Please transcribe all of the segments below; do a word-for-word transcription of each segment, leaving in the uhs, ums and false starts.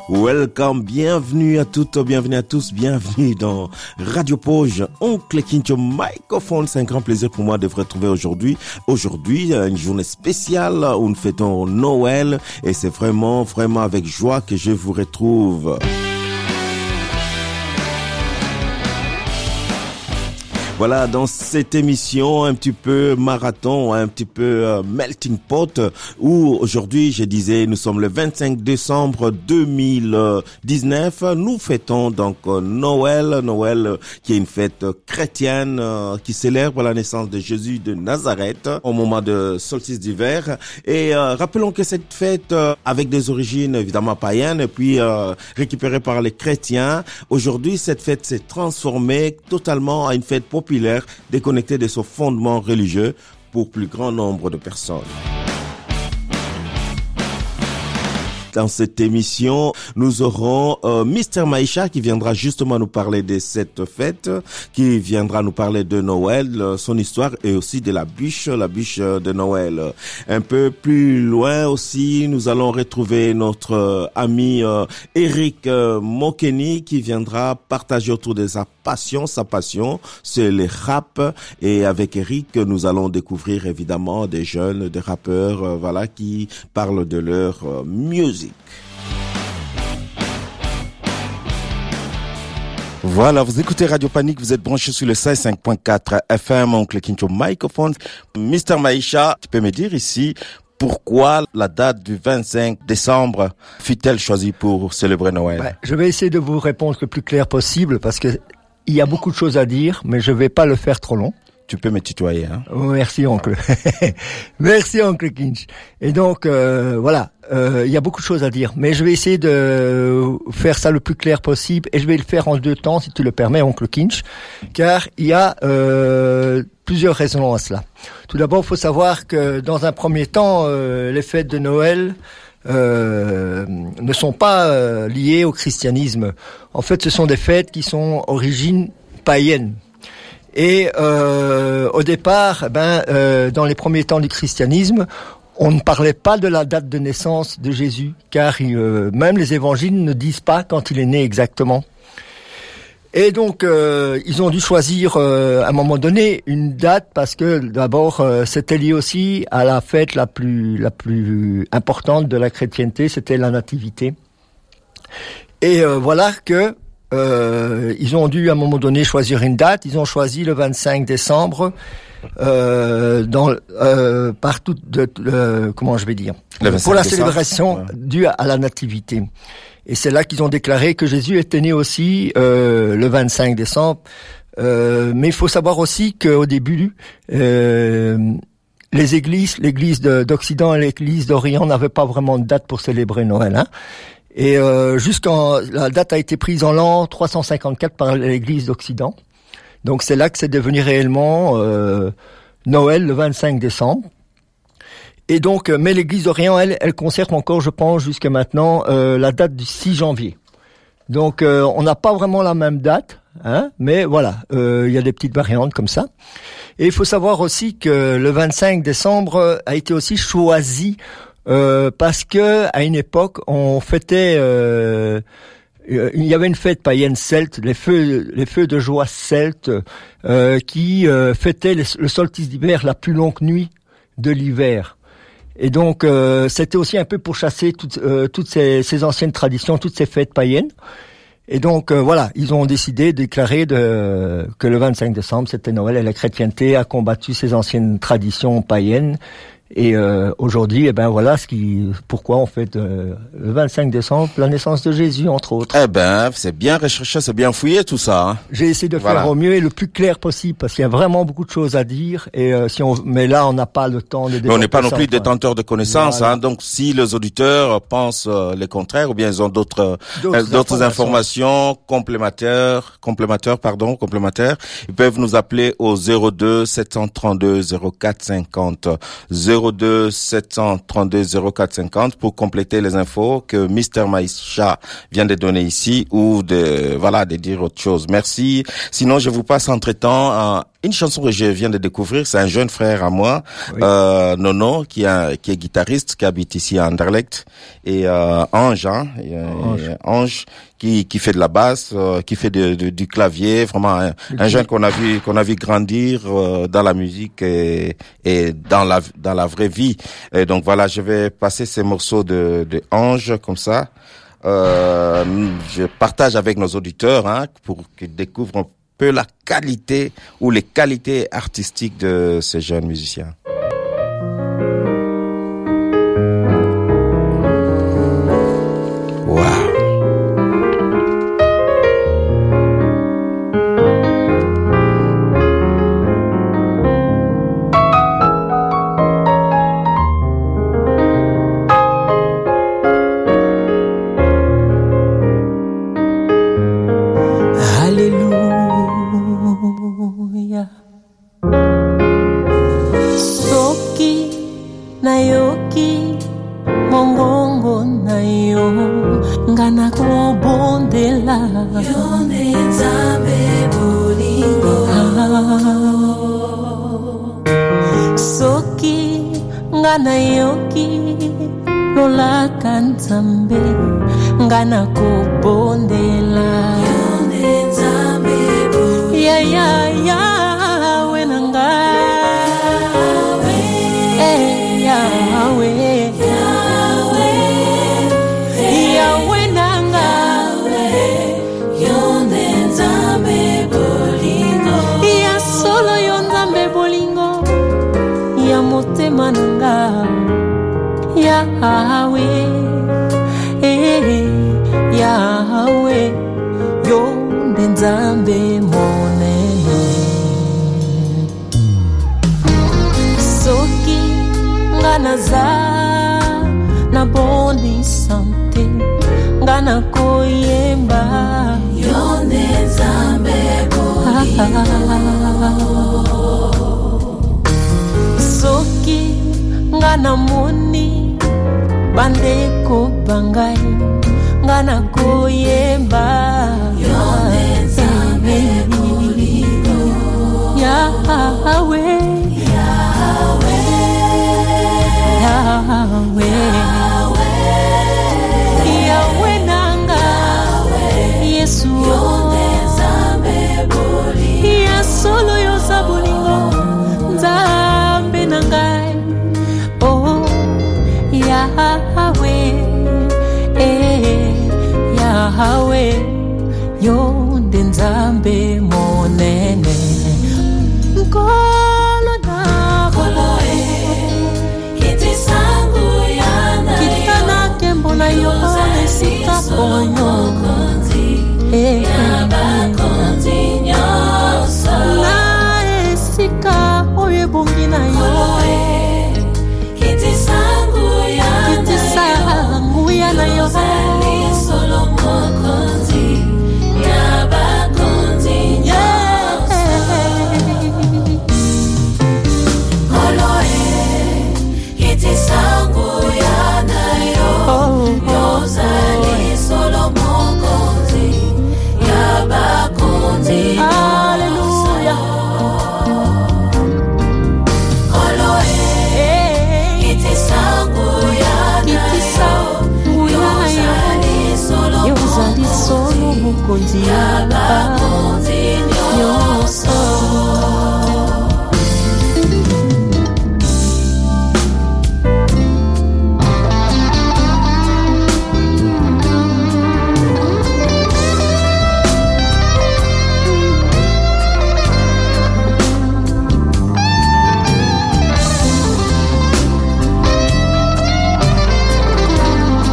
Welcome, bienvenue à toutes, bienvenue à tous, bienvenue dans Radio Pause, Oncle Kincho Microphone. C'est un grand plaisir pour moi de vous retrouver aujourd'hui. Aujourd'hui, une journée spéciale où nous fêtons Noël et c'est vraiment, vraiment avec joie que je vous retrouve. Voilà, dans cette émission un petit peu marathon, un petit peu euh, melting pot, où aujourd'hui, je disais, nous sommes le vingt-cinq décembre deux mille dix-neuf. Nous fêtons donc euh, Noël, Noël euh, qui est une fête euh, chrétienne euh, qui célèbre la naissance de Jésus de Nazareth au moment de solstice d'hiver. Et euh, rappelons que cette fête, euh, avec des origines évidemment païennes, et puis euh, récupérée par les chrétiens, aujourd'hui, cette fête s'est transformée totalement à une fête populaire populaire, déconnecté de son fondement religieux pour plus grand nombre de personnes. Dans cette émission, nous aurons euh, Mister Maïcha qui viendra justement nous parler de cette fête, qui viendra nous parler de Noël, euh, son histoire et aussi de la bûche, la bûche de Noël. Un peu plus loin aussi, nous allons retrouver notre euh, ami euh, Eric euh, Mokeni qui viendra partager autour de sa passion, sa passion, c'est le rap. Et avec Eric, nous allons découvrir évidemment des jeunes, des rappeurs, euh, voilà, qui parlent de leur euh, musique. Voilà, vous écoutez Radio Panique, vous êtes branchés sur le soixante-cinq point quatre F M, Oncle Kincho Microphone. Mister Maïcha, tu peux me dire ici pourquoi la date du vingt-cinq décembre fut-elle choisie pour célébrer Noël? Ouais, je vais essayer de vous répondre le plus clair possible parce que il y a beaucoup de choses à dire, mais je vais pas le faire trop long. Tu peux me tutoyer, hein? Merci, oncle. Merci, oncle Kinch. Et donc, euh, voilà, euh, il y a beaucoup de choses à dire, mais je vais essayer de faire ça le plus clair possible, et je vais le faire en deux temps, si tu le permets, oncle Kinch, car il y a euh, plusieurs raisons à cela. Tout d'abord, il faut savoir que dans un premier temps, euh, les fêtes de Noël Euh, ne sont pas euh, liées au christianisme. En fait, ce sont des fêtes qui sont origine païenne. Et euh, au départ, ben, euh, dans les premiers temps du christianisme, on ne parlait pas de la date de naissance de Jésus, car euh, même les évangiles ne disent pas quand il est né exactement. Et donc, euh, ils ont dû choisir euh, à un moment donné une date parce que d'abord, euh, c'était lié aussi à la fête la plus la plus importante de la chrétienté, c'était la nativité. Et euh, voilà que euh, ils ont dû à un moment donné choisir une date. Ils ont choisi le vingt-cinq décembre euh, dans euh, partout de, de comment je vais dire pour la célébration ouais. due à la nativité. Et c'est là qu'ils ont déclaré que Jésus était né aussi euh, le vingt-cinq décembre. Euh, mais il faut savoir aussi qu'au début, euh, les églises, l'église de, d'Occident et l'église d'Orient n'avaient pas vraiment de date pour célébrer Noël. Hein. Et euh, jusqu'en la date a été prise en l'an trois cent cinquante-quatre par l'église d'Occident. Donc c'est là que c'est devenu réellement euh, Noël le vingt-cinq décembre. Et donc, mais l'église d'Orient, elle, elle conserve encore, je pense, jusqu'à maintenant, euh, la date du six janvier. Donc, euh, on n'a pas vraiment la même date, hein, mais voilà, euh, il y a des petites variantes comme ça. Et il faut savoir aussi que le vingt-cinq décembre a été aussi choisi euh, parce que à une époque, on fêtait, euh, il y avait une fête païenne celte, les feux, les feux de joie celtes, euh, qui euh, fêtaient le, le solstice d'hiver, la plus longue nuit de l'hiver. Et donc, euh, c'était aussi un peu pour chasser toutes, euh, toutes ces, ces anciennes traditions, toutes ces fêtes païennes. Et donc, euh, voilà, ils ont décidé de déclarer de, que le vingt-cinq décembre, c'était Noël et la chrétienté a combattu ces anciennes traditions païennes. Et euh, aujourd'hui, eh ben voilà ce qui, pourquoi on fête euh, le vingt-cinq décembre la naissance de Jésus, entre autres. Eh ben, c'est bien recherché, c'est bien fouillé tout ça. Hein. J'ai essayé de voilà. faire au mieux et le plus clair possible parce qu'il y a vraiment beaucoup de choses à dire. Et euh, si on, mais là, on n'a pas le temps de. Mais on n'est pas non plus détenteur de connaissances. Voilà. Hein, donc, si les auditeurs pensent euh, le contraire, ou bien ils ont d'autres d'autres, euh, d'autres informations. informations complémentaires, complémentaires, pardon, complémentaires, ils peuvent nous appeler au zéro deux sept cent trente-deux zéro quatre cinquante. zéro deux sept cent trente-deux zéro quatre cinquante pour compléter les infos que Mister Maïcha vient de donner ici ou de voilà de dire autre chose. Merci. Sinon, je vous passe entre-temps à une chanson que je viens de découvrir, c'est un jeune frère à moi, oui. euh, Nono, qui est, qui est guitariste, qui habite ici à Anderlecht, et euh, Ange, hein, et, Ange. Et Ange, qui qui fait de la basse, euh, qui fait de, de, du clavier, vraiment un, un jeune qu'on a vu qu'on a vu grandir euh, dans la musique et, et dans la dans la vraie vie. Et donc voilà, je vais passer ces morceaux de, de Ange comme ça. Euh, je partage avec nos auditeurs, hein, pour qu'ils découvrent un peu la qualité ou les qualités artistiques de ces jeunes musiciens. Wow.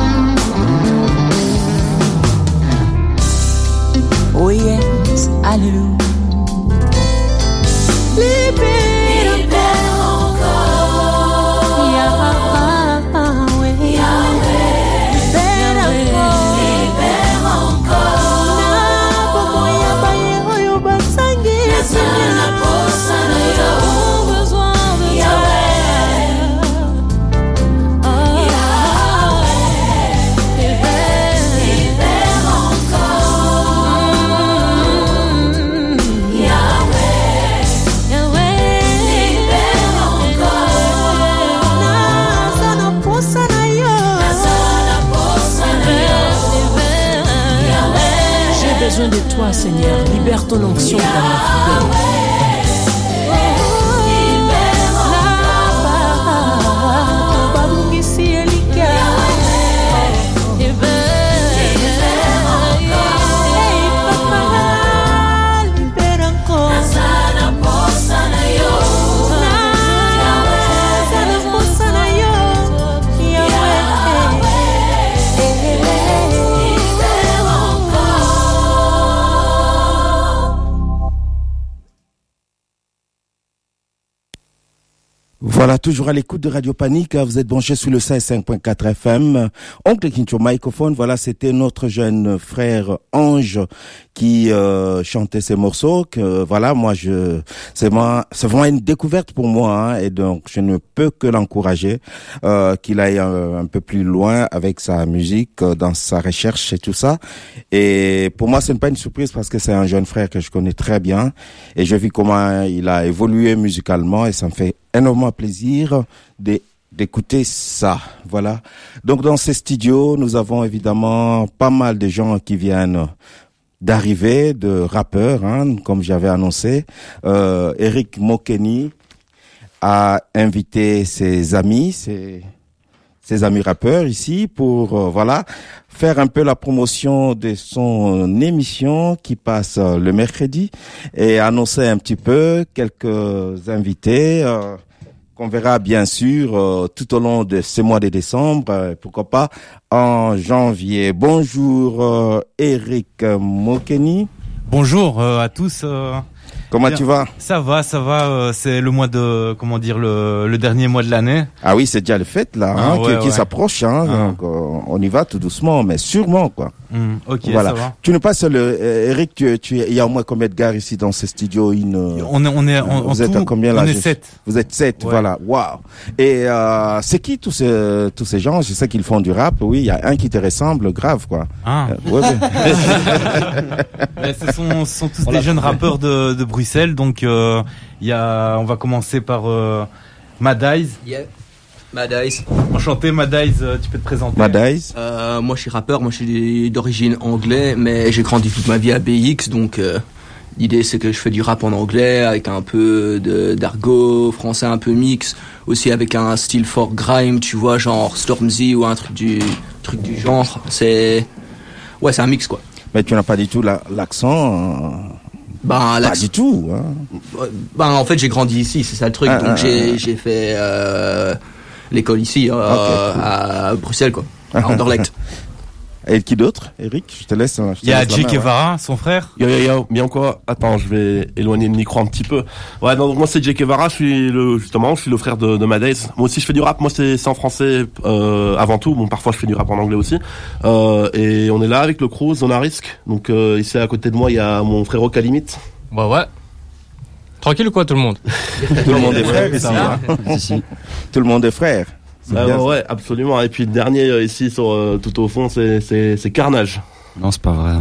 Alléluia. besoin de toi, Seigneur. Libère ton onction dans ma vie. Voilà, toujours à l'écoute de Radio Panique, vous êtes branchés sur le cent cinq point quatre F M. Oncle Kincho microphone, voilà, c'était notre jeune frère Ange qui euh, chantait ces morceaux. Que voilà, moi je, c'est vraiment, c'est vraiment une découverte pour moi, hein, et donc je ne peux que l'encourager, euh, qu'il aille un, un peu plus loin avec sa musique, euh, dans sa recherche et tout ça. Et pour moi, ce n'est pas une surprise parce que c'est un jeune frère que je connais très bien et je vis comment il a évolué musicalement et ça me fait énormément plaisir de, d'écouter ça. Voilà. Donc dans ces studios, nous avons évidemment pas mal de gens qui viennent d'arriver, de rappeurs, hein, comme j'avais annoncé. Euh, Eric Mokeni a invité ses amis, ses, ses amis rappeurs ici pour euh, voilà faire un peu la promotion de son émission qui passe euh, le mercredi et annoncer un petit peu quelques invités euh, qu'on verra bien sûr euh, tout au long de ce mois de décembre, euh, pourquoi pas en janvier. Bonjour euh, Eric Mokeni. Bonjour euh, à tous. Euh... Comment Bien. tu vas? Ça va, ça va. Euh, c'est le mois de, comment dire, le, le dernier mois de l'année. Ah oui, c'est déjà le fête là, ah, hein, ouais, qui, qui ouais. s'approche. Hein, ah. Donc euh, on y va tout doucement, mais sûrement quoi. Mmh, ok, voilà. ça va. Tu n'es pas seul, euh, Eric. Tu, tu, il y a au moins combien de gars ici dans ce studio? Une, on est, on est, en, vous en êtes tout, à combien là? On est je... sept. Vous êtes sept, ouais. Voilà. Waouh. Et euh, c'est qui tous ces tous ces gens? Je sais qu'ils font du rap. Oui, il y a un qui te ressemble, grave quoi. Ah. Euh, ouais, mais ce sont, ce sont tous on des jeunes rappeurs de, de Bruxelles. Donc euh, il y a, on va commencer par euh, Madize. Yeah. Madize. Enchanté, Madize, euh, tu peux te présenter. Madize. Euh, moi je suis rappeur, moi je suis d'origine anglaise, mais j'ai grandi toute ma vie à B X, donc euh, l'idée c'est que je fais du rap en anglais avec un peu de d'argot français un peu mix, aussi avec un style fort grime, tu vois, genre Stormzy ou un truc du truc du genre. C'est ouais, c'est un mix quoi. Mais tu n'as pas du tout la, l'accent. Euh... Ben, pas du tout. Hein. Ben en fait j'ai grandi ici, c'est ça le truc, ah, donc ah, j'ai ah, j'ai fait euh, l'école ici euh, okay, cool. à Bruxelles quoi, à Anderlecht. Et qui d'autre, Eric? Je te laisse. Il y a Jay Guevara, ouais. Son frère. Yo yo yo, bien quoi? Attends, je vais éloigner le micro un petit peu. Ouais, non, donc moi c'est Jay Guevara, je suis le justement, je suis le frère de, de Madize. Moi aussi je fais du rap. Moi c'est, c'est en français euh, avant tout. Bon, parfois je fais du rap en anglais aussi. Euh, et on est là avec le crew Zona Risk. Donc euh, ici à côté de moi il y a mon frérot Kalimit. Bah ouais. Tranquille ou quoi tout le monde? Tout le monde est frère ici. Hein. Tout le monde est frère. Ah ouais, ouais, absolument. Et puis le dernier euh, ici sur euh, tout au fond, c'est c'est c'est Carnage. Non, c'est pas vrai.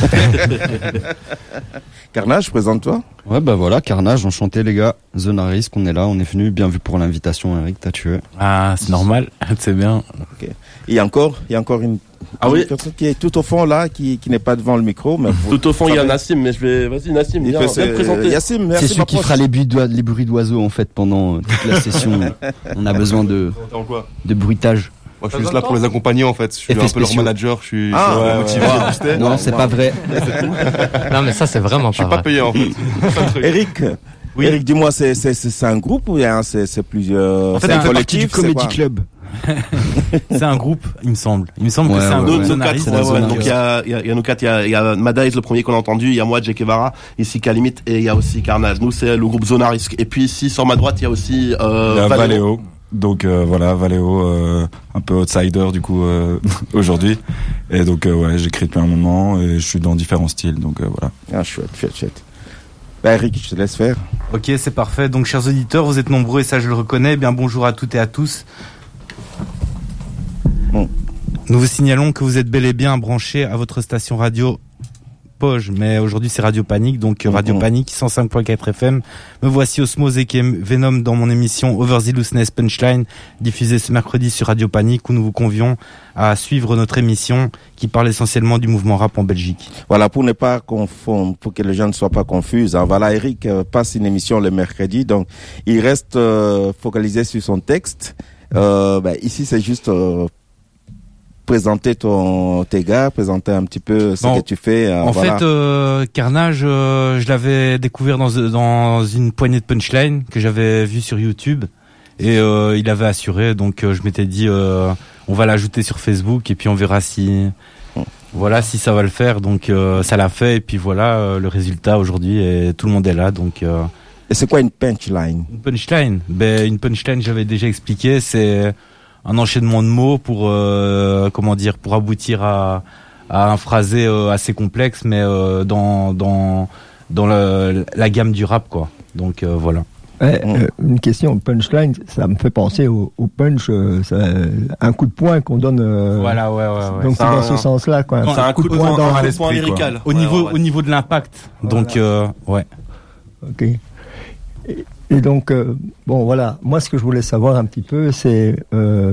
Carnage, présente-toi. Ouais, bah voilà, Carnage, enchanté les gars. Zona Risk, on est là, on est venu, bien vu pour l'invitation, Eric, t'as tué. Ah, c'est normal, c'est bien. Ok. Il y a encore, il y a encore une, ah une oui. personne qui est tout au fond là, qui qui n'est pas devant le micro, mais vous, tout au fond il y a Nassim, mais je vais, vas-y Nassim, viens, viens te présenter. Yassim, merci. C'est celui qui fera les bruits, les bruits d'oiseaux en fait pendant toute la session. On a besoin de de bruitage. Moi, je suis juste là pour les accompagner en fait. Je suis Effets un peu leur spéciaux. manager. Je suis, ah, je suis ouais, motivé. Ouais, ouais. Non, c'est pas vrai. Non, mais ça, c'est vraiment je suis pas pas vrai. payé en fait. Eric, oui. Eric, dis-moi, c'est c'est c'est un groupe ou bien c'est c'est plusieurs. En fait, c'est on un fait collectif, partie du Comedy Club. C'est un groupe, il me semble. Il me semble ouais, que c'est ouais, un Nous, groupe. nous quatre, ouais, ouais. Donc il y a, il y a, il y a nous quatre, il y a, il y a Madize, le premier qu'on a entendu, il y a moi, Jay Guevara, ici Kalimit, et il y a aussi Carnage. Nous, c'est le groupe Zona Risk. Et puis ici, sur ma droite, il y a aussi euh, il y a Valéo. Valéo. Donc euh, voilà, Valéo, euh, un peu outsider du coup euh, aujourd'hui. Et donc euh, ouais, j'écris depuis un moment et je suis dans différents styles. Donc euh, voilà. Ah chouette, chouette, chouette. Bah Eric, je te laisse faire. Ok, c'est parfait. Donc chers auditeurs, vous êtes nombreux et ça je le reconnais. Bien bonjour à toutes et à tous. Bon. Nous vous signalons que vous êtes bel et bien branchés à votre station radio Poge, mais aujourd'hui c'est Radio Panique, donc euh, Radio Mhm. Panique cent cinq virgule quatre F M. Me voici Osmose et Venom dans mon émission Over the Looseness Punchline, diffusée ce mercredi sur Radio Panique, où nous vous convions à suivre notre émission qui parle essentiellement du mouvement rap en Belgique. Voilà, pour ne pas confondre, pour que les gens ne soient pas confus, hein, voilà, Eric euh, passe une émission le mercredi, donc il reste euh, focalisé sur son texte. Euh, ben, ici, c'est juste euh, présenter ton tes gars, présenter un petit peu ce Bon, que tu fais. Euh, en voilà. fait, euh, Carnage, euh, je l'avais découvert dans, dans une poignée de punchline que j'avais vue sur YouTube, et euh, il avait assuré, donc euh, je m'étais dit, euh, on va l'ajouter sur Facebook et puis on verra si, voilà, si ça va le faire. Donc euh, ça l'a fait, et puis voilà euh, le résultat aujourd'hui, et tout le monde est là. Donc euh, et c'est quoi une punchline? Une punchline, ben une punchline, j'avais déjà expliqué, c'est un enchaînement de mots pour euh, comment dire, pour aboutir à, à un phrasé euh, assez complexe, mais euh, dans dans dans le, la gamme du rap, quoi. Donc euh, voilà. Ouais, euh, une question, punchline, ça me fait penser au, au punch, euh, ça, un coup de poing qu'on donne. Euh, voilà, ouais, ouais, ouais. Donc c'est un, dans ce sens-là, quoi. C'est un coup de poing dans à l'esprit, lyrical. Au ouais, niveau ouais. au niveau de l'impact. Voilà. Donc euh, ouais. Ok. Et, et donc, euh, bon, voilà. Moi, ce que je voulais savoir un petit peu, c'est euh,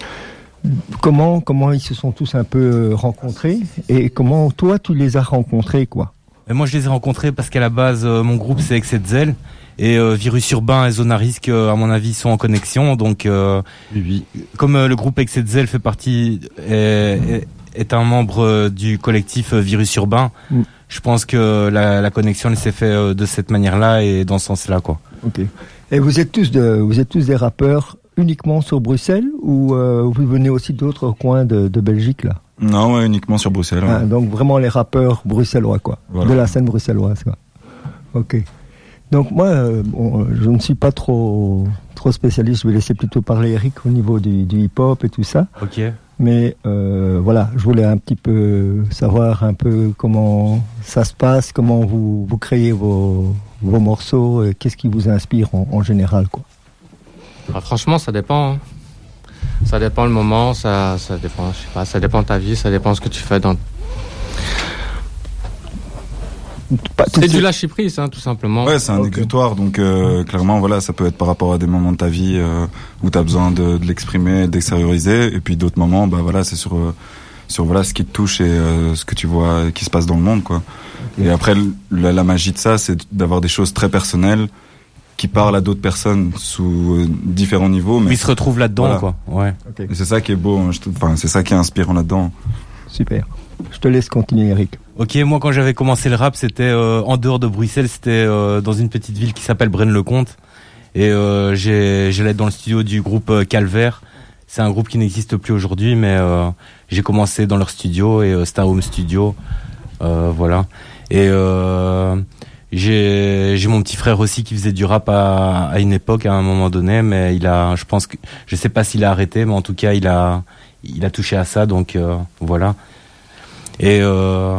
comment comment ils se sont tous un peu rencontrés et comment toi tu les as rencontrés, quoi. Et moi, je les ai rencontrés parce qu'à la base, euh, mon groupe c'est Exetzel, et euh, Virus Urbain et Zone à Risque, euh, à mon avis, sont en connexion. Donc, euh, oui. Comme euh, le groupe Exetzel fait partie est, est, est un membre euh, du collectif euh, Virus Urbain, mm. je pense que la, la connexion elle s'est faite euh, de cette manière-là et dans ce sens-là, quoi. Ok. Et vous êtes tous de, vous êtes tous des rappeurs uniquement sur Bruxelles, ou euh, vous venez aussi d'autres coins de, de Belgique, là? Non, ouais, uniquement sur Bruxelles. Ouais. Ah, donc vraiment les rappeurs bruxellois, quoi. Voilà. De la scène bruxelloise, quoi. Ok. Donc moi, euh, bon, je ne suis pas trop trop spécialiste. Je vais laisser plutôt parler Eric au niveau du, du hip-hop et tout ça. Ok. Mais euh, voilà, je voulais un petit peu savoir un peu comment ça se passe, comment vous vous créez vos vos morceaux, et qu'est-ce qui vous inspire en, en général, quoi. Ah, franchement, ça dépend. Hein. Ça dépend le moment, ça, ça dépend, je sais pas, ça dépend de ta vie, ça dépend ce que tu fais dans. C'est du lâcher prise, hein, tout simplement. Ouais, c'est un okay. exutoire, donc euh, clairement, voilà, ça peut être par rapport à des moments de ta vie euh, où tu as besoin de, de l'exprimer, d'extérioriser, et puis d'autres moments, bah voilà, c'est sur euh, sur voilà ce qui te touche et euh, ce que tu vois qui se passe dans le monde, quoi. Okay. Et après, la, la magie de ça, c'est d'avoir des choses très personnelles qui parlent à d'autres personnes sous euh, différents niveaux, mais ils se retrouvent là-dedans, voilà. quoi. Ouais. Okay. Et c'est ça qui est beau, enfin c'est ça qui est inspirant là-dedans. Super. Je te laisse continuer, Eric. Ok, moi quand j'avais commencé le rap, c'était euh, en dehors de Bruxelles, c'était euh, dans une petite ville qui s'appelle Braine-le-Comte, et euh, j'ai j'allais dans le studio du groupe euh, Calvaire. C'est un groupe qui n'existe plus aujourd'hui, mais euh, j'ai commencé dans leur studio, et euh, c'était un home studio, euh, voilà. Et euh, j'ai j'ai mon petit frère aussi qui faisait du rap à, à une époque, à un moment donné, mais il a, je pense que, je sais pas s'il a arrêté, mais en tout cas il a il a touché à ça, donc euh, voilà. Et euh...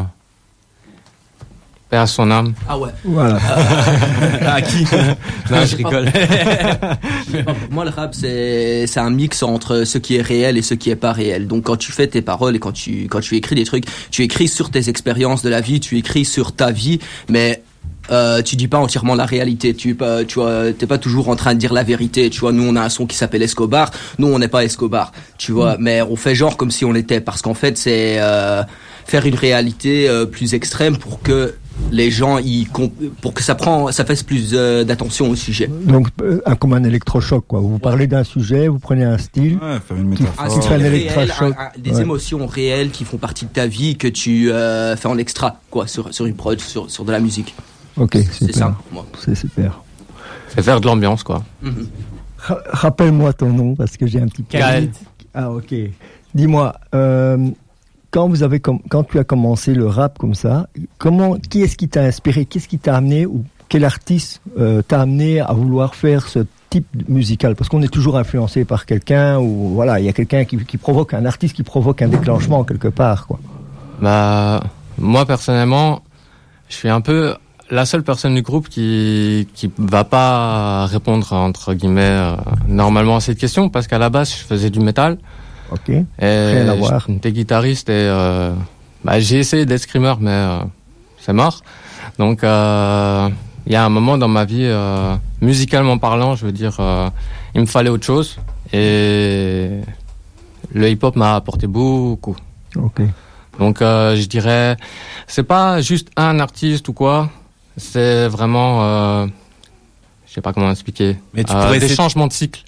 Père à son âme. Ah ouais. Voilà. À qui? Non, je rigole. Pour moi, le rap, c'est, c'est un mix entre ce qui est réel et ce qui est pas réel. Donc, quand tu fais tes paroles et quand tu, quand tu écris des trucs, tu écris sur tes expériences de la vie, tu écris sur ta vie, mais Euh, tu dis pas entièrement la réalité, tu pas, tu vois, t'es pas toujours en train de dire la vérité, tu vois. Nous on a un son qui s'appelle Escobar, nous on n'est pas Escobar, tu vois, mmh. mais on fait genre comme si on l'était, parce qu'en fait c'est euh, faire une réalité euh, plus extrême pour que les gens y comp- pour que ça prend, ça fasse plus euh, d'attention au sujet. Donc euh, comme un électrochoc, quoi. Vous parlez d'un sujet, vous prenez un style, ouais, faire une métaphore, un style réel, un, un, des ouais. émotions réelles qui font partie de ta vie que tu euh, fais en extra, quoi, sur sur une prod, sur sur de la musique. Ok, c'est ça. Moi. C'est super. C'est faire de l'ambiance, quoi. Mm-hmm. Ra- rappelle-moi ton nom parce que j'ai un petit peu. Khaled. Ah ok. Dis-moi, euh, quand vous avez com- quand tu as commencé le rap comme ça, comment, qui est-ce qui t'a inspiré, qu'est-ce qui t'a amené, ou quel artiste euh, t'a amené à vouloir faire ce type musical? Parce qu'on est toujours influencé par quelqu'un, ou voilà, il y a quelqu'un qui, qui provoque, un artiste qui provoque un déclenchement quelque part, quoi. Bah, moi personnellement, je suis un peu la seule personne du groupe qui qui va pas répondre entre guillemets euh, normalement à cette question, parce qu'à la base je faisais du métal. Ok. Et j'étais guitariste et euh, bah, j'ai essayé d'être screamer, mais euh, c'est mort. Donc, euh, il y a un moment dans ma vie, euh, musicalement parlant, je veux dire, euh, il me fallait autre chose. Et le hip-hop m'a apporté beaucoup. Ok. Donc, euh, je dirais, c'est pas juste un artiste ou quoi. C'est vraiment, euh, je sais pas comment expliquer. Mais tu euh, pourrais des essayer... changements de cycle.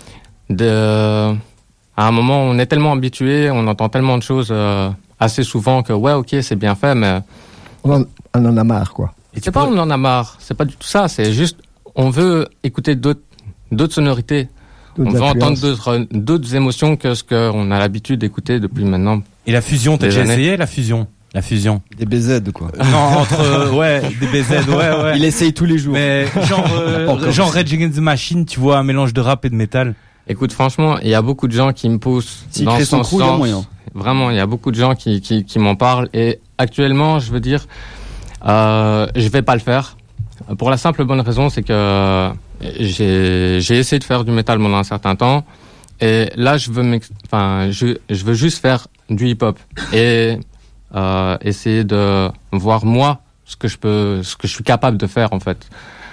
De, à un moment, on est tellement habitué, on entend tellement de choses euh, assez souvent que ouais, ok, c'est bien fait, mais on en, on en a marre, quoi. Et c'est pourrais... pas on en a marre, c'est pas du tout ça. C'est juste, on veut écouter d'autres, d'autres sonorités. D'autres on veut entendre d'autres, d'autres émotions que ce qu'on a l'habitude d'écouter depuis maintenant. Et la fusion, t'as déjà années. essayé la fusion? La fusion. Des B Z, quoi. Non, entre, euh, ouais, des B Z, ouais, ouais. Il essaye tous les jours. Mais, genre, euh, genre Rage Against the Machine, tu vois, un mélange de rap et de métal. Écoute, franchement, il y a beaucoup de gens qui me poussent si dans son ce crew, sens. moyen. Vraiment, il y a beaucoup de gens qui, qui, qui m'en parlent. Et actuellement, je veux dire, euh, je vais pas le faire. Pour la simple bonne raison, c'est que j'ai, j'ai essayé de faire du métal pendant un certain temps. Et là, je veux m'ex... enfin, je, je veux juste faire du hip-hop. Et, euh, essayer de voir moi ce que je peux, ce que je suis capable de faire, en fait.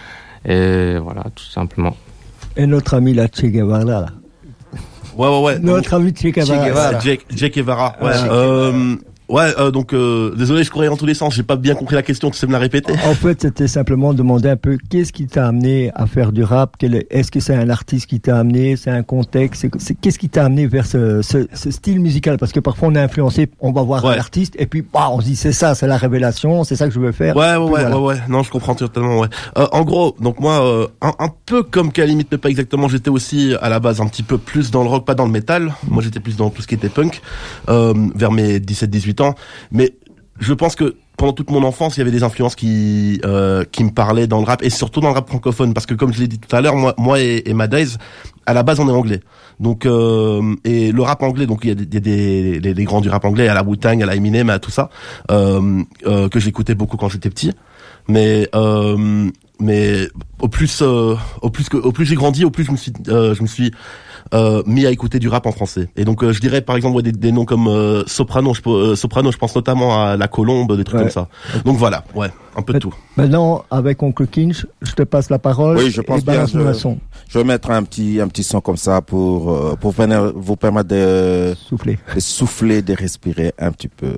Et voilà, tout simplement. Et notre ami la Che Guevara, là. Ouais, ouais, ouais. Notre donc, ami Che Guevara. Che Guevara. Ouais. Ah, euh, ouais, euh, donc, euh, désolé, je courais dans tous les sens. J'ai pas bien compris la question. Tu sais me la répéter? En fait, c'était simplement demander un peu qu'est-ce qui t'a amené à faire du rap. Quel, est-ce que c'est un artiste qui t'a amené? C'est un contexte? C'est, c'est, qu'est-ce qui t'a amené vers ce, ce, ce style musical? Parce que parfois on est influencé, on va voir ouais. un artiste et puis bah, on se dit c'est ça, c'est la révélation, c'est ça que je veux faire. Ouais, ouais, ouais, voilà. ouais, ouais. Non, je comprends totalement. Ouais. Euh, en gros, donc moi, euh, un, un peu comme qu'à la limite, mais pas exactement. J'étais aussi à la base un petit peu plus dans le rock, pas dans le métal. Moi, j'étais plus dans tout ce qui était punk euh, vers mes dix-sept dix-huit ans. Mais je pense que pendant toute mon enfance, il y avait des influences qui euh, qui me parlaient dans le rap et surtout dans le rap francophone parce que comme je l'ai dit tout à l'heure, moi moi et, et Madays, à la base on est anglais. Donc euh, et le rap anglais, donc il y a des des, des, des grands du rap anglais, à la Wu-Tang, à la Eminem, à tout ça euh, euh, que j'écoutais beaucoup quand j'étais petit. Mais euh, mais au plus euh, au plus que au plus j'ai grandi, au plus je me suis euh, je me suis Euh, mis à écouter du rap en français. Et donc euh, je dirais par exemple ouais, des, des noms comme euh, Soprano, je, euh, Soprano, je pense notamment à La Colombe, des trucs ouais. comme ça. Donc voilà, ouais, un peu de tout. Maintenant, avec Oncle Kinch, je te passe la parole. Oui, je pense et bien. Je, je vais mettre un petit un petit son comme ça pour euh, pour venir, vous permettre de souffler, de souffler, de respirer un petit peu.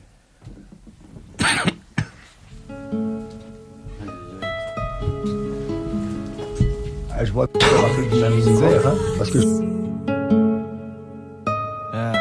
Je vois que tu as un peu dynamisé vert, hein, parce que... Yeah.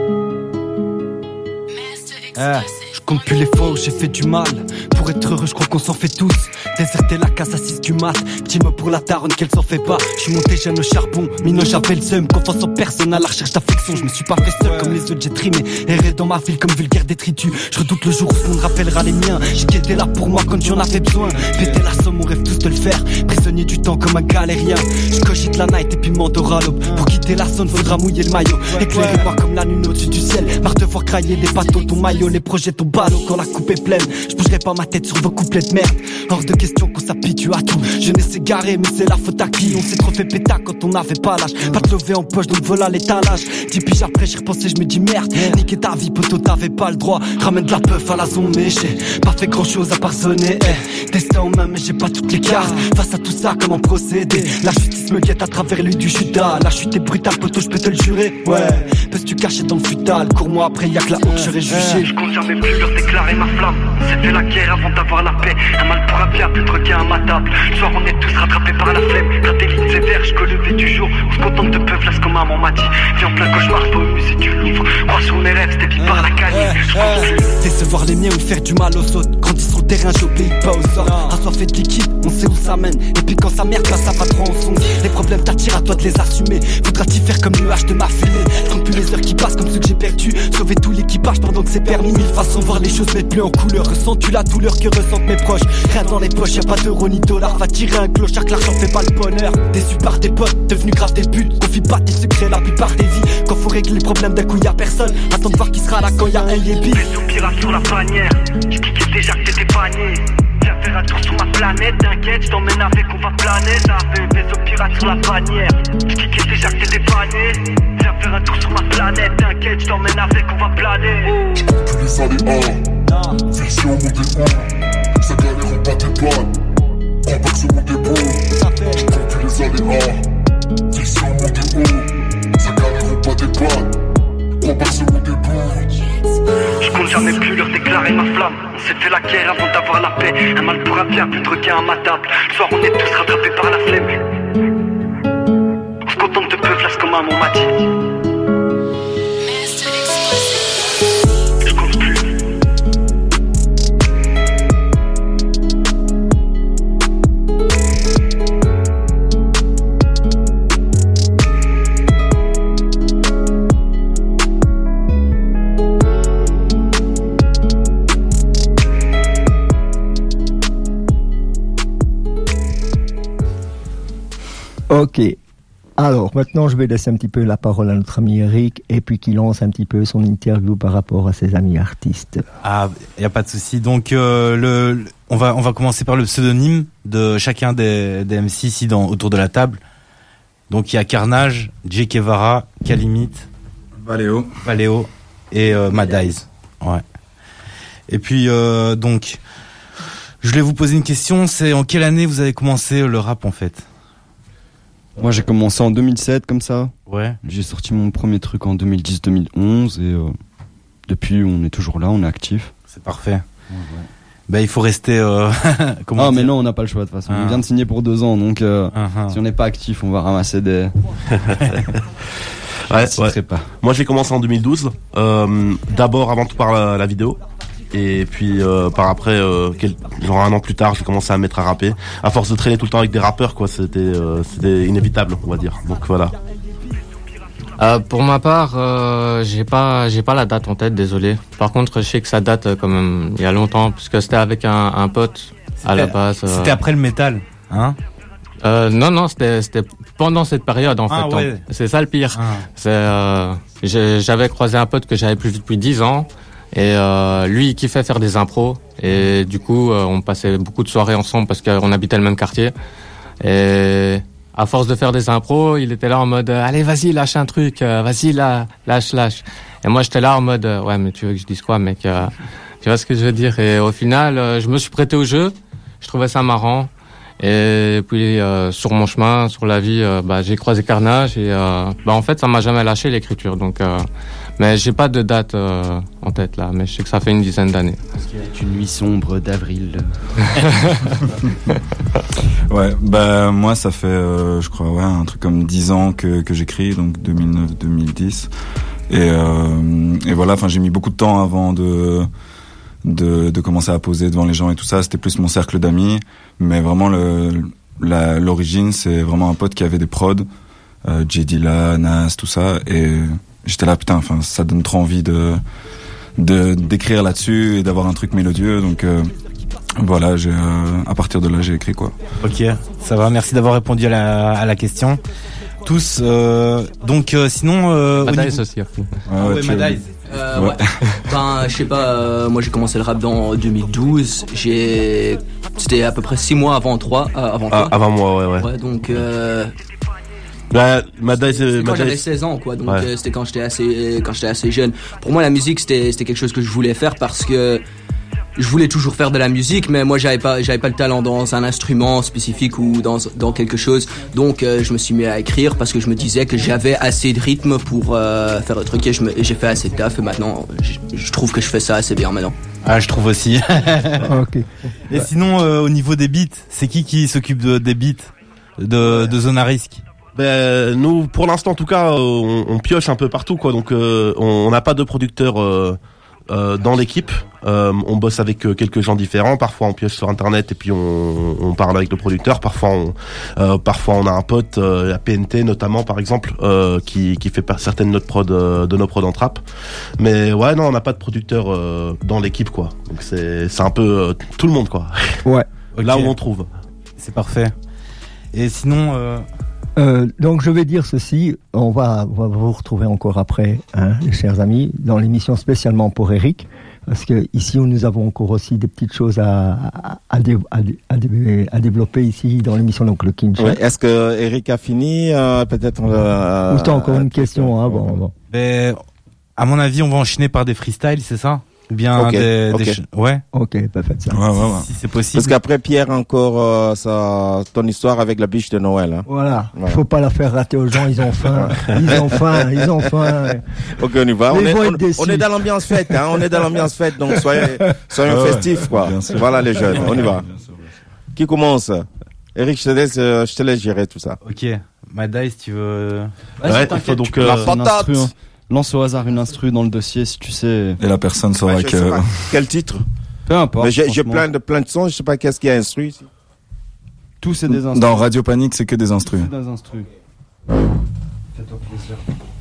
Yeah. Je compte plus les fois où j'ai fait du mal. Pour être heureux, je crois qu'on s'en fait tous. Déserter la case à six du mat. Petit mot pour la daronne qu'elle s'en fait pas. Je suis monté jeune au charbon, minot j'avais le seum. Confiance en personne à la recherche d'affection. Je me suis pas fait seul comme les autres, j'ai trimé. Erré dans ma ville comme vulgaire détritus. Je redoute le jour où ce monde rappellera les miens. J'ai qui était là pour moi quand j'en avais besoin. Péter la somme, on rêve tous de le faire. Prisonnier du temps comme un galérien. Je cogite la night et puis m'endors à l'aube. Pour quitter la zone, faudra mouiller le maillot. Éclairez-moi comme la lune au-dessus du ciel. Marre de voir crailler des bateaux, ton maillot, les projets, ton ballot quand la coupe est pleine. Je bougerai pas ma tête sur vos couplets de merde. Hors de question qu'on s'habitue à tout. Je n'ai s'égarer mais c'est la faute à qui. On s'est trop fait péta quand on n'avait pas l'âge. Pas de lever en poche donc voilà l'étalage. Dix piges après j'y repensais, je me dis merde. Niquer ta vie poteau t'avais pas le droit. Ramène de la peuf à la zone mais j'ai pas fait grand chose à part sonner eh. Destin en main mais j'ai pas toutes les cartes. Face à tout ça comment procéder. La justice me guette à travers l'œil du Judas. La chute est brutale poteau je peux te le jurer. Ouais, peux-tu cacher dans le futal. Cours-moi après y'a que la honte j'aurais jugé. Je compte jamais plus leur déclarer ma flamme. C'était la guerre avant d'avoir la paix. Un mal pour un bien, plus de requin à ma table. Le soir on est tous rattrapés par la flemme. Satellite sévère, je colle le lever du jour. On se contente de peuvent, là ce que maman m'a dit. Viens en plein cauchemar, je vais au musée du Louvre. Crois sur mes rêves, c'était vite par la canine. Décevoir les miens ou faire du mal aux autres. Grandis sur le terrain, j'obéis pas aux ordres. Assoiffé de liquide, on sait où ça mène. Et puis quand ça merde, là ça va trop en son. Les problèmes t'attirent, à toi de les assumer. Faudra-t-il faire comme nuage de ma fumée. Je compte plus les heures qui passent comme ceux que j'ai perdus. Sauver tout l'équipage pendant que c'est permis. Mille façons de voir les choses, mais plus en couleur. Ressens-tu la douleur que ressentent mes proches? Rien dans les poches, y'a pas d'euros ni dollars. Va tirer un clochard, que l'argent fait pas le bonheur. Déçu par tes potes, devenu grave des buts. Confie pas tes secrets, la plupart des vies. Quand faut régler les problèmes d'un coup y'a personne. Attends de voir qui sera là quand y'a un yébi. Vaisseau pirate sur la bannière. J'kickais déjà que t'étais panier. Viens faire un tour sur ma planète. T'inquiète, j't'emmène avec, on va planer. T'avais vaisseau pirate sur la bannière. J'kickais déjà que t'étais panier. Viens faire un tour sur ma planète. T'inquiète, j't'emmène avec, on va planer. J'compte plus les aléas. Vision montée haut. compte jamais plus leur déclarer ma flamme. On s'est fait la guerre avant d'avoir la paix. Un mal pour un bien, plus de requins à ma table. Le soir on est tous rattrapés par la flemme. On se contente de peu, flasque comme un mon m'a dit. Je compte plus. Ok. Alors, maintenant, je vais laisser un petit peu la parole à notre ami Eric et puis qu'il lance un petit peu son interview par rapport à ses amis artistes. Ah, y a pas de souci. Donc, euh, le, le- on va, on va commencer par le pseudonyme de chacun des, des M C ici dans, autour de la table. Donc, il y a Carnage, J. Kevara, Kalimit, Valéo, Valéo et euh, Madize. Ouais. Et puis, euh, donc, je voulais vous poser une question. C'est en quelle année vous avez commencé le rap, en fait? Moi, j'ai commencé en deux mille sept, comme ça. Ouais. J'ai sorti mon premier truc en deux mille dix deux mille onze, et euh, depuis, on est toujours là, on est actif. C'est parfait. Ouais, ouais. Ben, il faut rester... Euh, comment ah, dire mais non, on n'a pas le choix, de toute façon. Ah. On vient de signer pour deux ans, donc euh, Ah. si on n'est pas actif, on va ramasser des... Ouais, Je ouais. citerai pas. Moi j'ai commencé en deux mille douze, euh, d'abord avant tout par la, la vidéo, et puis euh, par après, euh, quel, genre un an plus tard, j'ai commencé à me mettre à rapper. À force de traîner tout le temps avec des rappeurs, quoi, c'était euh, c'était inévitable, on va dire. Donc voilà. Euh, pour ma part, euh, j'ai pas, j'ai pas la date en tête, désolé. Par contre, je sais que ça date euh, quand même il y a longtemps, puisque c'était avec un, un pote à la base. euh, C'était après le métal, hein? Euh, non, non, c'était, c'était pendant cette période, en Ah, fait. ouais. Donc, c'est ça le pire. Ah. C'est, euh, j'ai- j'avais croisé un pote que j'avais plus vu depuis dix ans. Et euh, lui, il kiffait faire des impros. Et du coup, euh, on passait beaucoup de soirées ensemble parce qu'on habitait le même quartier. Et à force de faire des impros, il était là en mode euh, allez, vas-y, lâche un truc, euh, vas-y, là, lâche, lâche. Et moi, j'étais là en mode euh, ouais, mais tu veux que je dise quoi, mec? euh, Tu vois ce que je veux dire? Et au final, euh, je me suis prêté au jeu. Je trouvais ça marrant. Et puis euh, sur mon chemin, sur la vie, euh, bah, j'ai croisé Carnage et euh, bah, en fait, ça m'a jamais lâché l'écriture. Donc, euh, mais j'ai pas de date euh, en tête là, mais je sais que ça fait une dizaine d'années. C'est une nuit sombre d'avril. Ouais, bah moi ça fait, euh, je crois, ouais, un truc comme dix ans que que j'écris, donc deux mille neuf deux mille dix, et euh, et voilà, enfin j'ai mis beaucoup de temps avant de de de commencer à poser devant les gens et tout ça. C'était plus mon cercle d'amis, mais vraiment le la l'origine c'est vraiment un pote qui avait des prods, euh, J. Dilla, Nas, tout ça, et j'étais là, putain, enfin ça donne trop envie de de d'écrire là-dessus et d'avoir un truc mélodieux, donc euh, voilà, j'ai, euh, à partir de là, j'ai écrit quoi. Ok, ça va. Merci d'avoir répondu à la, à la question. Tous, euh, donc euh, sinon... Euh, au Madize niveau- aussi. hein. Ah ouais, tu- Madize. Euh, Ouais. ouais. Ben, je sais pas, euh, moi j'ai commencé le rap dans deux mille douze. J'ai, c'était à peu près six mois avant trois, euh, avant Ah, toi. avant moi, ouais, ouais. Ouais, donc, euh, Bah, Madize, c'était quand j'avais Madize, seize ans, quoi. Donc, Ouais. euh, c'était quand j'étais assez, quand j'étais assez jeune. Pour moi, la musique, c'était, c'était quelque chose que je voulais faire parce que je voulais toujours faire de la musique, mais moi, j'avais pas, j'avais pas le talent dans un instrument spécifique ou dans, dans quelque chose. Donc, euh, je me suis mis à écrire parce que je me disais que j'avais assez de rythme pour euh, faire le truc et, je me, et j'ai fait assez de taf et maintenant, je, je trouve que je fais ça assez bien maintenant. Ah, je trouve aussi. Ok. Et sinon, euh, au niveau des beats, c'est qui qui s'occupe de, des beats de, de Zone à Risque? ben, nous, pour l'instant, en tout cas, euh, on, on pioche un peu partout, quoi. Donc, euh, on on n'a pas de producteur euh, euh, dans l'équipe. Euh, on bosse avec euh, quelques gens différents. Parfois, on pioche sur Internet et puis on, on parle avec le producteur. Parfois, on, euh, parfois, on a un pote, euh, la P N T notamment, par exemple, euh, qui, qui fait par certaines de notre prod, euh, de nos prods en trap. Mais ouais, non, on n'a pas de producteur euh, dans l'équipe, quoi. Donc, c'est, c'est un peu euh, tout le monde, quoi. Ouais. Là Ok. où on trouve. C'est parfait. Et sinon, euh, Euh, donc je vais dire ceci, on va, on va vous retrouver encore après, hein, les chers amis, dans l'émission spécialement pour Eric, parce que ici nous avons encore aussi des petites choses à, à, à, dé- à, dé- à, dé- à développer ici dans l'émission donc le Kinch. Ouais, est-ce que Eric a fini euh, peut-être euh, Ou t'as encore une question, hein, bon, bon. ben, à mon avis, on va enchaîner par des freestyles, c'est ça? Bien Ok, des, ok. des ch- ouais. Ok, bah faites ça. Ouais, ouais, ouais. Si c'est possible. Parce qu'après, Pierre, encore euh, ça, ton histoire avec la biche de Noël. Hein. Voilà. Voilà. Faut pas la faire rater aux gens, ils ont faim. Ils ont faim, ils ont faim. Ok, on y va. Mais On ils est, vont on, être déçus. on est dans l'ambiance fête, hein. On est dans l'ambiance fête, donc soyez, soyons Ah ouais, festifs, quoi. bien sûr. Voilà les jeunes, on y va. Bien sûr, bien sûr. Qui commence? Eric, je te laisse, euh, je te laisse gérer tout ça. Ok. Madai, si tu veux. Ouais, il faut donc, La euh, Un patate. instru, hein. Lance au hasard une instru dans le dossier si tu sais. Et la personne saura Ouais, je sais que. pas. Quel titre? Peu importe. Mais j'ai, j'ai franchement. plein de, plein de sons, je sais pas qu'est-ce qui a instruit ici. Tout c'est des instrus. Dans Radio Panique, c'est que des instrus. C'est des instrus. Fais-toi plaisir.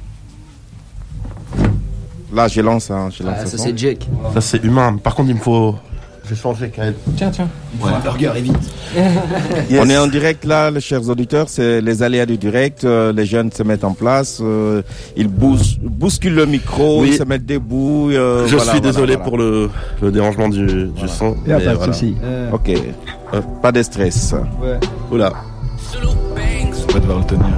Là, je lance, hein, je lance. Ah, le ça son. c'est Jake. Ça c'est humain. Par contre, il me faut. Je vais changer, Kael. Tiens, tiens. Un burger et vite. Yes. On est en direct là, les chers auditeurs, c'est les aléas du direct. euh, les jeunes se mettent en place, euh, ils bous- bousculent le micro, Oui. ils se mettent debout. euh, Je voilà, suis voilà, désolé voilà. pour le, le dérangement du, du son. Y a mais pas de voilà. souci. Euh, Ok, Euh, pas de stress. ouais. Oula. Faut devoir le tenir.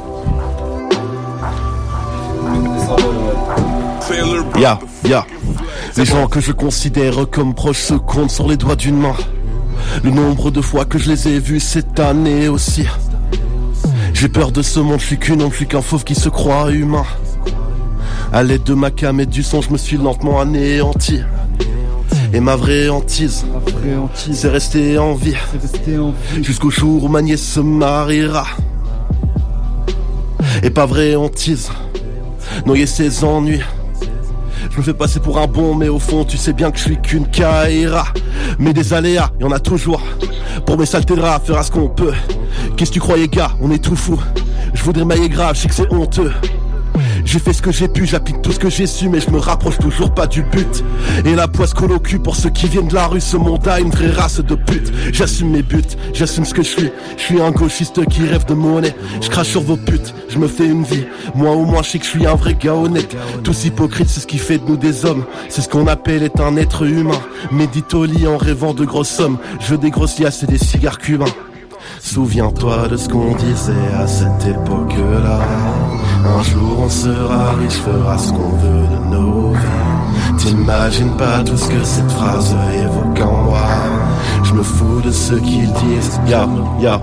Ya, ya. Les gens que je considère comme proches se comptent sur les doigts d'une main. Le nombre de fois que je les ai vus cette année aussi. J'ai peur de ce monde, je suis qu'une ombre, je suis qu'un fauve qui se croit humain. À l'aide de ma cam et du son, je me suis lentement anéanti. Et ma vraie hantise, Après anti, c'est rester en vie c'est resté en vie. jusqu'au jour où ma nièce se mariera. Et pas vraie hantise, noyer ses ennuis. Je me fais passer pour un bon, mais au fond, tu sais bien que je suis qu'une caïra. Mais des aléas, y en a toujours. Pour mes saletés de rap, fera ce qu'on peut. Qu'est-ce que tu croyais, gars? On est tout fou. Je voudrais mailler grave, je sais que c'est honteux. J'ai fait ce que j'ai pu, j'applique tout ce que j'ai su, mais je me rapproche toujours pas du but. Et la poisse colle au cul pour ceux qui viennent de la rue, ce monde a une vraie race de putes. J'assume mes buts, j'assume ce que je suis. Je suis un gauchiste qui rêve de monnaie. Je crache sur vos putes, je me fais une vie. Moi au moins je sais que je suis un vrai gars honnête. Tous hypocrites, c'est ce qui fait de nous des hommes. C'est ce qu'on appelle être un être humain. Médite au lit en rêvant de grosses sommes. Je veux des grosses liasses et des cigares cubains. Souviens-toi de ce qu'on disait à cette époque-là. Un jour on sera riche, fera ce qu'on veut de nos vies. T'imagines pas tout ce que cette phrase évoque en moi. Je me fous de ce qu'ils disent, ya, ya.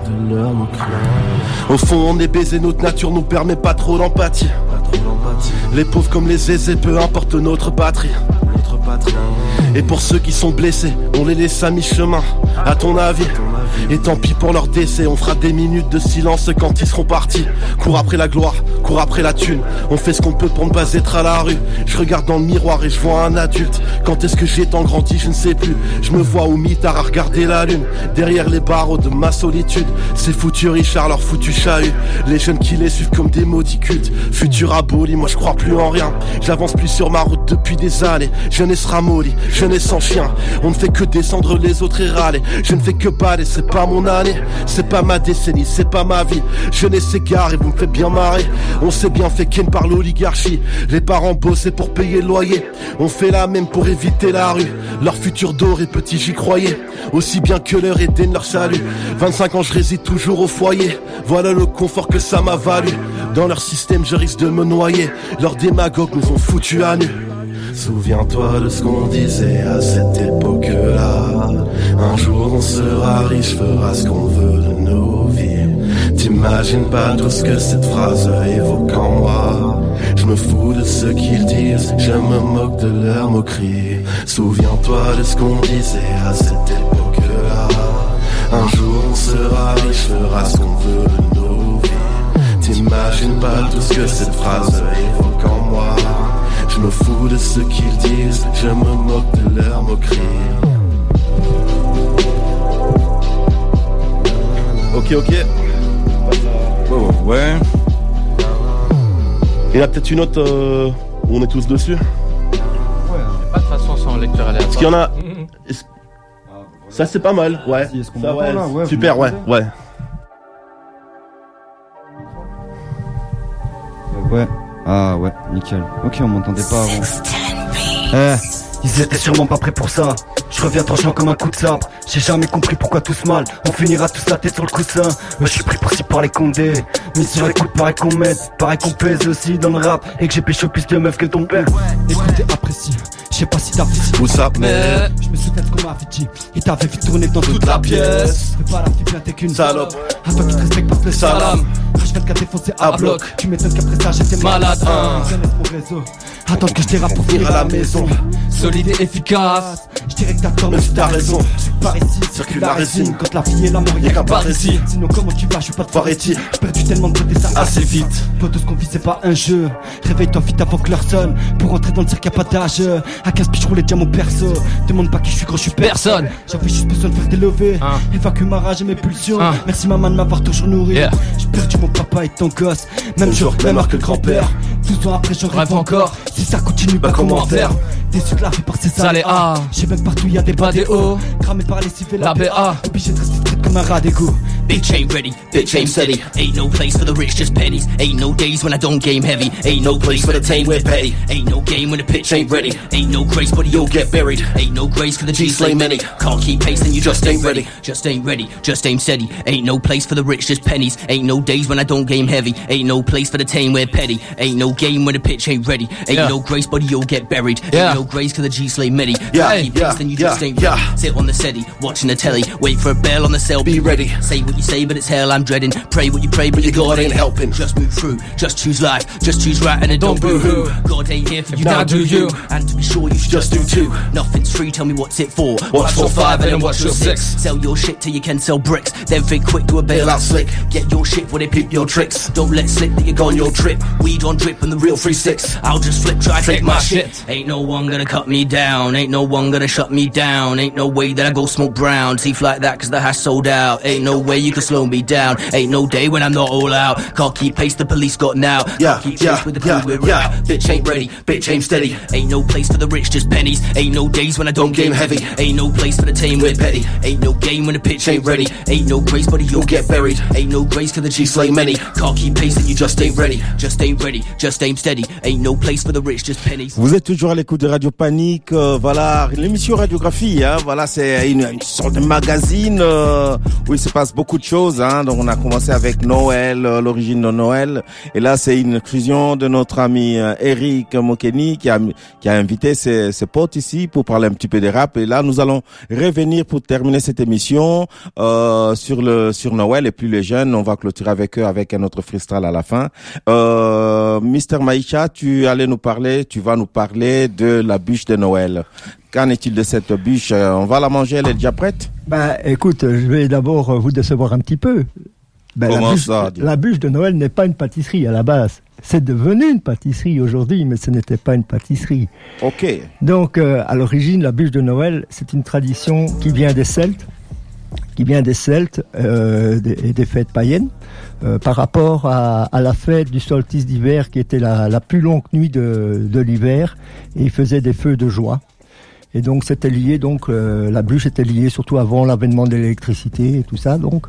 Au fond on est baisé, notre nature nous permet pas trop d'empathie. Les pauvres comme les aisés, peu importe notre patrie. Et pour ceux qui sont blessés, on les laisse à mi-chemin. À ton avis? Et tant pis pour leur décès, on fera des minutes de silence quand ils seront partis. Cours après la gloire, cours après la thune. On fait ce qu'on peut pour ne pas être à la rue. Je regarde dans le miroir et je vois un adulte. Quand est-ce que j'ai tant grandi, je ne sais plus. Je me vois au mitard à regarder la lune. Derrière les barreaux de ma solitude, ces foutus Richard, leur foutu chahut. Les jeunes qui les suivent comme des maudits cultes. Futur aboli, moi je crois plus en rien. J'avance plus sur ma route depuis des années. Jeunesse ramollie, jeunesse sans chien. On ne fait que descendre les autres et râler. Je ne fais que baler, c'est pas mon année. C'est pas ma décennie, c'est pas ma vie. Jeunesse égare et vous me faites bien marrer. On s'est bien fait ken par l'oligarchie. Les parents bossaient pour payer le loyer. On fait la même pour éviter la rue. Leur futur doré, petit j'y croyais. Aussi bien que leur Éden, leur salut. vingt-cinq ans je réside toujours au foyer. Voilà le confort que ça m'a valu. Dans leur système je risque de me noyer. Leurs démagogues nous ont foutus à nu. Souviens-toi de ce qu'on disait à cette époque-là. Un jour on sera riche, fera ce qu'on veut de nos vies. T'imagines pas tout ce que cette phrase évoque en moi. Je me fous de ce qu'ils disent, je me moque de leur moquerie. Souviens-toi de ce qu'on disait à cette époque-là. Un jour on sera riche, fera ce qu'on veut de nos vies. T'imagines pas tout ce que cette phrase évoque en moi. Je me fous de ce qu'ils disent, je me moque de leur moquerie. Ok, ok. Oh, ouais. Il y en a peut-être une autre euh, où on est tous dessus. Pas de façon sans lecture aléatoire. Parce qu'il y en a. Est-ce- Ça c'est pas mal, ouais. Si, est-ce qu'on Ça, m'entend, ouais. là Ouais, vous Super, ouais, m'entendez ouais. Ouais. Ah ouais, nickel. Ok, on m'entendait pas avant. Eh, ils étaient sûrement pas prêts pour ça. Je reviens tranchant comme un coup de sabre. J'ai jamais compris pourquoi tout se mal. On finira tous la tête sur le coussin. Moi je suis pris pour ci par les condés. Mais sur les coups pareil qu'on m'aide. Pareil qu'on pèse aussi dans le rap. Et que j'ai pécho plus de meufs que ton père. Écoutez, apprécie. Je sais pas si t'as vu Où ça, mais je me souviens de ce qu'on m'avait dit. Il t'avait fait tourner dans toute la pièce. Fais pas la fille bien, t'es qu'une salope. À toi qui te respecte, passe le salam. H vingt-quatre défoncé à bloc. Tu m'étonnes qu'après ça j'étais malade. Connaisse mon réseau. Attends que je dérape pour finir à la maison. Solide et efficace. Je dirais que t'as tort, mais si t'as raison. Par ici, circule la résine. Quand la vie est la mort, y'a qu'un parésie. Sinon, comment tu vas, je suis pas de paretti. J'ai perdu tellement de côté, ça assez vite. Toi, tout ce qu'on vit, c'est pas un jeu. Réveille-toi vite avant que l'heure sonne. Pour entrer dans le cirque, y'a pas d'âge. À quinze piges, je roulais déjà mon perso. Demande pas qui je suis, gros, je suis personne. J'avais juste besoin de faire des levées. Ah. Évacue ma rage et mes pulsions. Ah. Merci maman de m'avoir toujours nourri. Yeah. J'ai perdu mon papa et ton gosse. Même jour, même heure que le grand-père. douze ans après, j'en rêve encore. Si ça continue, bah comment faire? Déçu de la vie par ces aléas. J'ai même partout, y'a des bas des hauts. Cramé par les civils, la B A. Obligé de rester traite comme un rat d'égout. Bitch ain't ready, bitch ain't steady. Ain't no place for the rich, just pennies. Ain't no days when I don't game heavy. Ain't no place for the tame, we're petty. Ain't no game when the pitch ain't ready. Ain't no grace, but you'll get buried. Ain't no grace for the G slay many. Can't keep pace, then you just ain't ready. Just ain't ready, just aim steady. Ain't no place for the rich, just pennies. Ain't no days when I don't game heavy. Ain't no place for the tame, we're petty. Ain't no game when the pitch ain't ready. Ain't yeah. no grace, but you'll get buried. Yeah. Ain't no grace for the G slay many. Yeah, Can't keep yeah, pace, then you yeah, just ain't yeah. ready. Sit on the settee, watching the telly. Wait for a bell on the cell, be ready. Say what you say, but it's hell I'm dreading. Pray what you pray, but your God ain't helping. Just move through, just choose life, just choose right, and it don't boo-hoo. God ain't here for you, now do you. And to be sure, you should just do two. Nothing's free, tell me what's it for. What's for five and then what's your six? Sell your shit till you can sell bricks. Then think quick to a bailout slick. Get your shit when they peep your tricks. Don't let slip that you're gone your trip. Weed on drip and the real three six. I'll just flip, try take my shit. Ain't no one gonna cut me down. Ain't no one gonna shut me down. Ain't no way that I go smoke brown. Teeth like that cause the hash sold out. Ain't no way you can slow me down. Ain't no day when I'm not all out. Can't keep pace, the police got now. Yeah, Can't keep yeah, pace with the yeah, crew we're yeah. out. Bitch ain't ready, bitch ain't steady. Ain't no place for the rich, just pennies. Ain't no days when I don't game heavy. Ain't no place for the tame, we're petty. Ain't no game when the pitch ain't ready. Ain't no grace, buddy, you'll get buried. Ain't no grace for the G slay many. Can't keep pace and you just ain't ready. Just ain't ready, just aim steady. Ain't no place for the rich, just pennies. Vous êtes toujours à l'écoute de Radio Panique, euh, voilà, l'émission Radiographie, hein, voilà, c'est une, une sorte de magazine euh, où il se passe beaucoup de choses, hein, donc on a commencé avec Noël, euh, l'origine de Noël, et là c'est une fusion de notre ami euh, Eric Mokeni qui a, qui a invité ses, ses potes ici pour parler un petit peu de rap, et là nous allons revenir pour terminer cette émission euh, sur le sur Noël, et puis les jeunes, on va clôturer avec eux avec un autre freestyle à la fin. Euh, Mister Maïcha, tu allais nous parler, tu vas nous parler de la bûche de Noël. Qu'en est-il de cette bûche? On va la manger, elle est déjà prête? Ben, écoute, je vais d'abord vous décevoir un petit peu. Ben, Comment la bûche, ça? La bûche de Noël n'est pas une pâtisserie à la base. C'est devenu une pâtisserie aujourd'hui, mais ce n'était pas une pâtisserie. Ok. Donc, euh, à l'origine, la bûche de Noël, c'est une tradition qui vient des Celtes, qui vient des Celtes euh, des, et des fêtes païennes, euh, par rapport à, à la fête du solstice d'hiver, qui était la, la plus longue nuit de, de l'hiver, et ils faisaient des feux de joie. Et donc, c'était lié, donc, euh, la bûche était liée surtout avant l'avènement de l'électricité et tout ça, donc.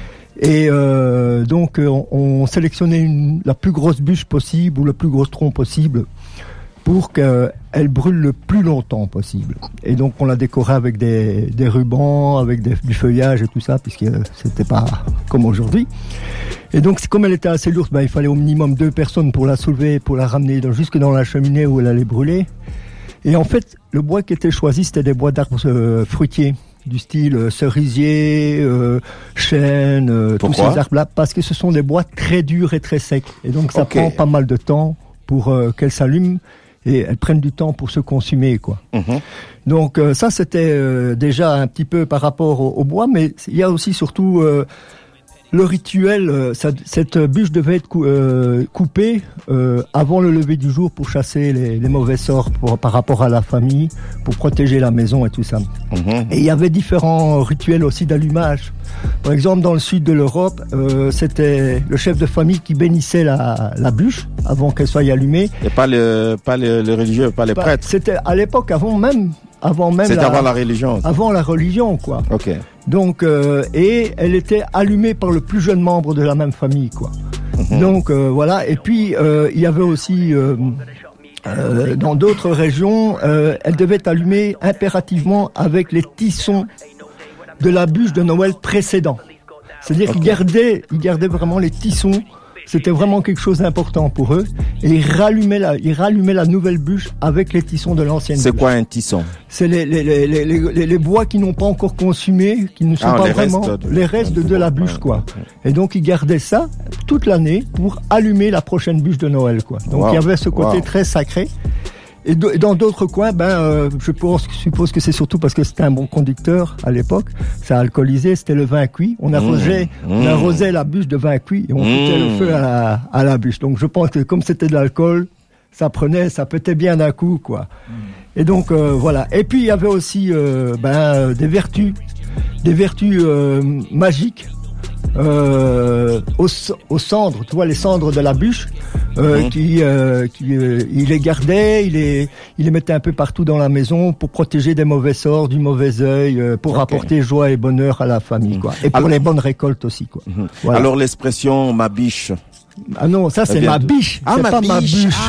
Et euh, donc, on, on sélectionnait une, la plus grosse bûche possible ou le plus gros tronc possible pour qu'elle brûle le plus longtemps possible. Et donc, on la décorait avec des, des rubans, avec des, du feuillage et tout ça, puisque c'était pas comme aujourd'hui. Et donc, comme elle était assez lourde, ben, il fallait au minimum deux personnes pour la soulever, pour la ramener dans, jusque dans la cheminée où elle allait brûler. Et en fait, le bois qui était choisi, c'était des bois d'arbres euh, fruitiers, du style euh, cerisier, euh, chêne, euh, tous ces arbres-là, parce que ce sont des bois très durs et très secs. Et donc, ça okay. prend pas mal de temps pour euh, qu'elles s'allument et elles prennent du temps pour se consumer, quoi. Mm-hmm. Donc, euh, ça, c'était euh, déjà un petit peu par rapport au, au bois, mais il y a aussi surtout... Euh, le rituel, euh, ça, cette bûche devait être cou- euh, coupée euh, avant le lever du jour pour chasser les, les mauvais sorts pour, par rapport à la famille, pour protéger la maison et tout ça. Mmh. Et il y avait différents rituels aussi d'allumage. Par exemple, dans le sud de l'Europe, euh, c'était le chef de famille qui bénissait la, la bûche avant qu'elle soit allumée. Et pas le, pas le, le religieux, pas les pas, prêtres. C'était à l'époque, avant même... Avant même C'était la, avant la religion. Avant la religion, quoi. Ok. Donc, euh, et elle était allumée par le plus jeune membre de la même famille, quoi. Mm-hmm. Donc, euh, voilà. Et puis, euh, il y avait aussi, euh, euh, dans d'autres régions, euh, elle devait être allumée impérativement avec les tissons de la bûche de Noël précédent. C'est-à-dire okay. qu'ils gardaient, ils gardaient vraiment les tissons c'était vraiment quelque chose d'important pour eux. Et ils rallumaient la, ils rallumaient la nouvelle bûche avec les tissons de l'ancienne C'est bûche. quoi un tisson? C'est les, les, les, les, les, les bois qui n'ont pas encore consumé, qui ne sont Ah, pas les vraiment restes de- les restes de, de la bûche, quoi. Et donc ils gardaient ça toute l'année pour allumer la prochaine bûche de Noël, quoi. Donc Wow. il y avait ce côté Wow. très sacré. Et, do- et dans d'autres coins, ben, euh, je pense, suppose que c'est surtout parce que c'était un bon conducteur à l'époque. Ça alcoolisait, c'était le vin cuit. On arrosait, Mmh. on arrosait la bûche de vin cuit et on foutait Mmh. le feu à la, à la bûche. Donc je pense que comme c'était de l'alcool, ça prenait, ça pétait bien d'un coup, quoi. Et donc euh, voilà. Et puis il y avait aussi euh, ben, euh, des vertus, des vertus euh, magiques. Euh, aux, aux cendres, tu vois les cendres de la bûche, euh, Mhm. qui, euh, qui euh, il les gardait, il les, il les mettait un peu partout dans la maison pour protéger des mauvais sorts, du mauvais œil, euh, pour Ok. apporter joie et bonheur à la famille, quoi. Et pour Alors- les bonnes récoltes aussi, quoi. Mhm. Voilà. Alors l'expression ma biche. Ah non, ça c'est vient ma de- biche, Ah, c'est ma pas ma biche. bûche.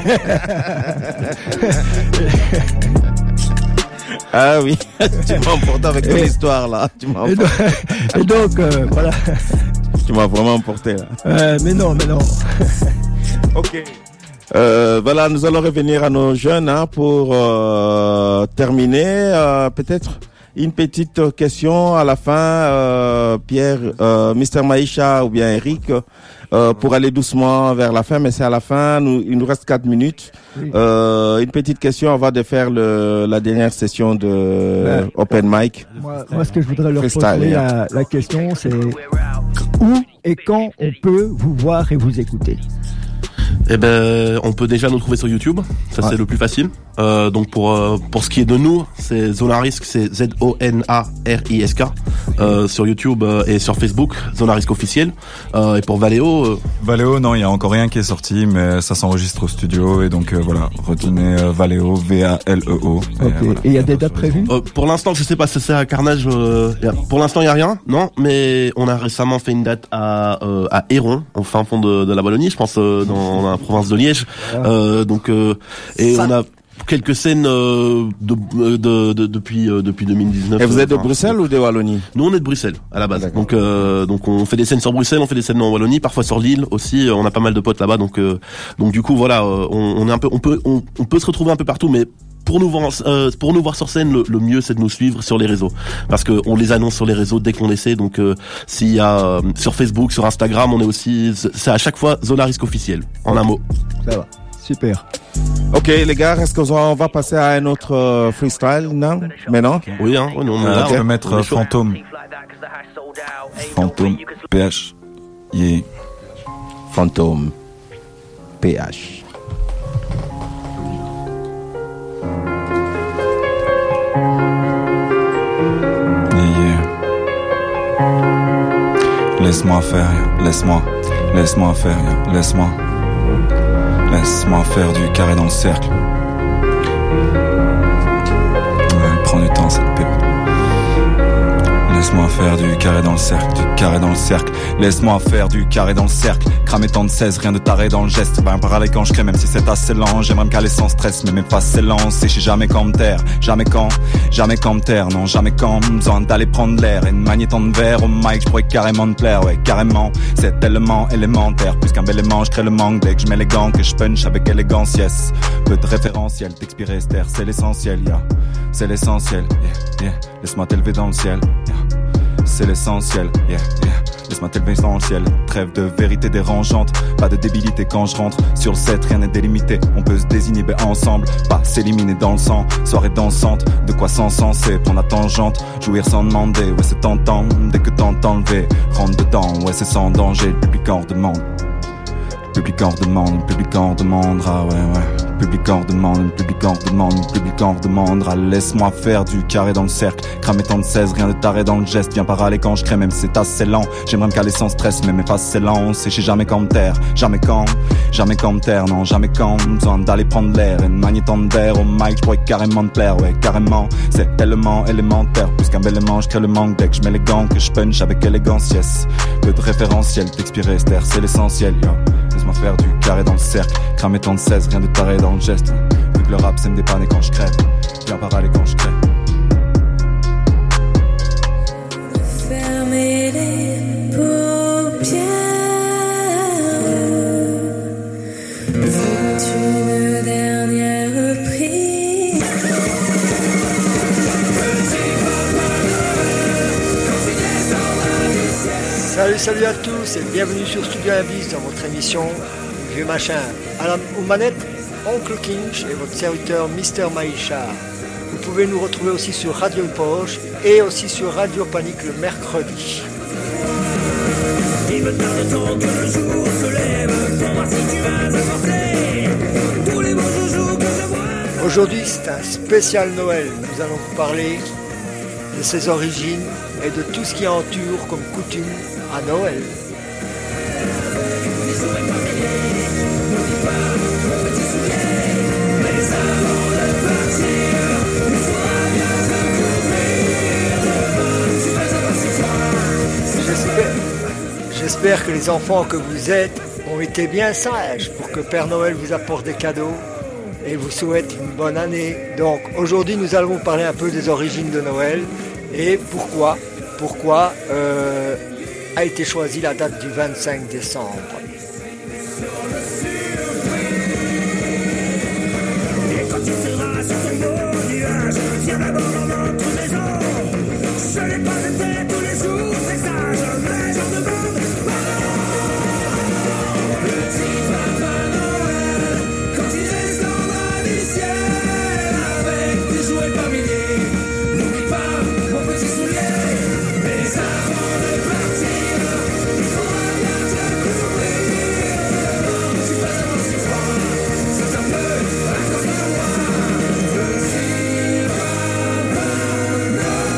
Ah oui, tu m'as emporté avec ton Et- histoire là. Tu m'as Et donc, et donc, euh, voilà. tu m'as vraiment emporté là. Euh, mais non, mais non. Ok. Euh, voilà, nous allons revenir à nos jeunes hein, pour euh, terminer. Euh, peut-être une petite question à la fin, euh, Pierre, euh, mister Maïcha ou bien Eric, euh, pour aller doucement vers la fin, mais c'est à la fin. Nous, il nous reste quatre minutes. Oui. Euh, une petite question avant de faire le, la dernière session de Ben, Open Mic. Moi, moi, ce que je voudrais leur Freestyle, poser hein. la, la question, c'est où et quand on peut vous voir et vous écouter. Eh ben, on peut déjà nous trouver sur YouTube. Ça, Ouais. c'est le plus facile. Euh, donc, pour euh, pour ce qui est de nous, c'est Zonarisk, c'est Z O N A R I S K euh, sur YouTube euh, et sur Facebook, Zonarisk officiel. Euh, et pour Valéo, euh, Valéo, non, il y a encore rien qui est sorti, mais ça s'enregistre au studio et donc euh, voilà, retenez euh, Valéo, V A L E O. Ok. Et il y a des dates prévues? euh, pour l'instant, je sais pas si c'est à Carnage. Euh, y a- pour l'instant, il y a rien, non. Mais on a récemment fait une date à euh, à Héron, au fin fond de, de la Wallonie, je pense, euh, dans, dans la province de Liège. Euh, donc, euh, et Ça- on a quelques scènes euh, de, de, de, depuis euh, depuis deux mille dix-neuf. Et vous êtes de Enfin, Bruxelles ou de Wallonie? Nous, on est de Bruxelles à la base. D'accord. Donc euh, donc on fait des scènes sur Bruxelles, on fait des scènes en Wallonie, parfois sur l'île aussi. On a pas mal de potes là-bas, donc euh, donc du coup voilà, euh, on, on est un peu, on peut on, on peut se retrouver un peu partout, mais pour nous voir, euh, pour nous voir sur scène, le, le mieux c'est de nous suivre sur les réseaux, parce que on les annonce sur les réseaux dès qu'on essaie. Donc euh, s'il y a euh, sur Facebook, sur Instagram, on est aussi, c'est à chaque fois Zonarisk officiel, en un mot. Ça va. Super. Ok les gars, est-ce qu'on va passer à un autre euh, freestyle non? Mais non? Oui, hein, oui, on est Euh, là, tu peux on- mettre on est euh, chaud. Fantôme. Fantôme. P H. Yeah. Fantôme. P H. Yeah, yeah. Laisse-moi faire, yeah. laisse-moi, laisse-moi faire, yeah. laisse-moi, laisse-moi faire du carré dans le cercle. Ouais, prends du temps, cette pépite. Laisse-moi faire du carré dans le cercle, du carré dans le cercle. Laisse-moi faire du carré dans le cercle. Cramer tant de seize, rien de taré dans le geste. Ben parler quand je crée, même si c'est assez lent. J'aimerais me caler sans stress, mais mes pas c'est lent. Et je sais jamais quand me taire, jamais quand, jamais quand me taire. Non, jamais quand, besoin d'aller prendre l'air. Et de manier tant de verre au mic, je pourrais carrément te plaire. Ouais, carrément, c'est tellement élémentaire. Plus qu'un bel aimant, je crée le manque. Dès que je mets les gants, que je punch avec élégance, yes. Peu de référentiel, t'expirer Esther, c'est l'essentiel, yeah. C'est l'essentiel, yeah, yeah. Laisse-moi t'élever dans le ciel, yeah. C'est l'essentiel, yeah, yeah. Laisse-moi t'élever dans le ciel. Trêve de vérité dérangeante, pas de débilité quand je rentre. Sur le set, rien n'est délimité. On peut se désinhiber ensemble, pas s'éliminer dans le sang. Soirée dansante, de quoi s'encenser, prendre la tangente, jouir sans demander. Ouais, c'est tentant, dès que t'entends lever, rentre dedans, ouais, c'est sans danger. Le public en demande. Le public en demande, le public en demandera, ouais, ouais. Le public en demande, le public en demande, le public en demandera. Laisse-moi faire du carré dans le cercle. Cramer tant de seize, rien de taré dans le geste. Viens parler quand je crée, même si c'est assez lent. J'aimerais me caler sans stress, mais mes faces c'est lent. C'est chez jamais quand me taire, jamais quand, jamais quand me taire, non, jamais quand. Besoin d'aller prendre l'air et de manier tant de verre au mic, je pourrais carrément te plaire, ouais, carrément. C'est tellement élémentaire, plus qu'un bel aimant, je crée le manque. Dès que je mets les gants, que je punch avec élégance, yes. Peu de référentiel, t'expirer Esther, c'est l'essentiel, yo. Laisse-moi faire du carré dans le cercle. Cramer tant de seize, rien de taré dans le geste. Vu que le rap c'est me dépanner quand je crève. Viens parler quand je crève. Fermez les paupières. Salut, salut à tous et bienvenue sur Studio Abyss dans votre émission Vieux Machin. À la, aux manettes, Oncle Kinch et votre serviteur Mister Maïcha. Vous pouvez nous retrouver aussi sur Radio Poche et aussi sur Radio Panique le mercredi. Il me tarde tant que le jour se lève pour voir si tu vas apporter tous les beaux joujoux que je vois. Aujourd'hui, c'est un spécial Noël. Nous allons vous parler de ses origines et de tout ce qui entoure comme coutume à Noël. J'espère, j'espère que les enfants que vous êtes ont été bien sages pour que Père Noël vous apporte des cadeaux et vous souhaite une bonne année. Donc aujourd'hui nous allons vous parler un peu des origines de Noël et pourquoi, pourquoi euh, a été choisie la date du vingt-cinq décembre. Et quand tu seras sur ton beau nuage, viens d'abord dans notre maison. Je n'ai pas été tous les jours très sage, mais j'en demande pardon. Petit Papa Noël, quand il descendra du ciel avec des jouets par milliers, n'oublie pas mon petit soulier. Mais avant de partir, il faudra bien te couvrir. Tu vas avoir si froid, c'est un peu à cause de moi. Petit Papa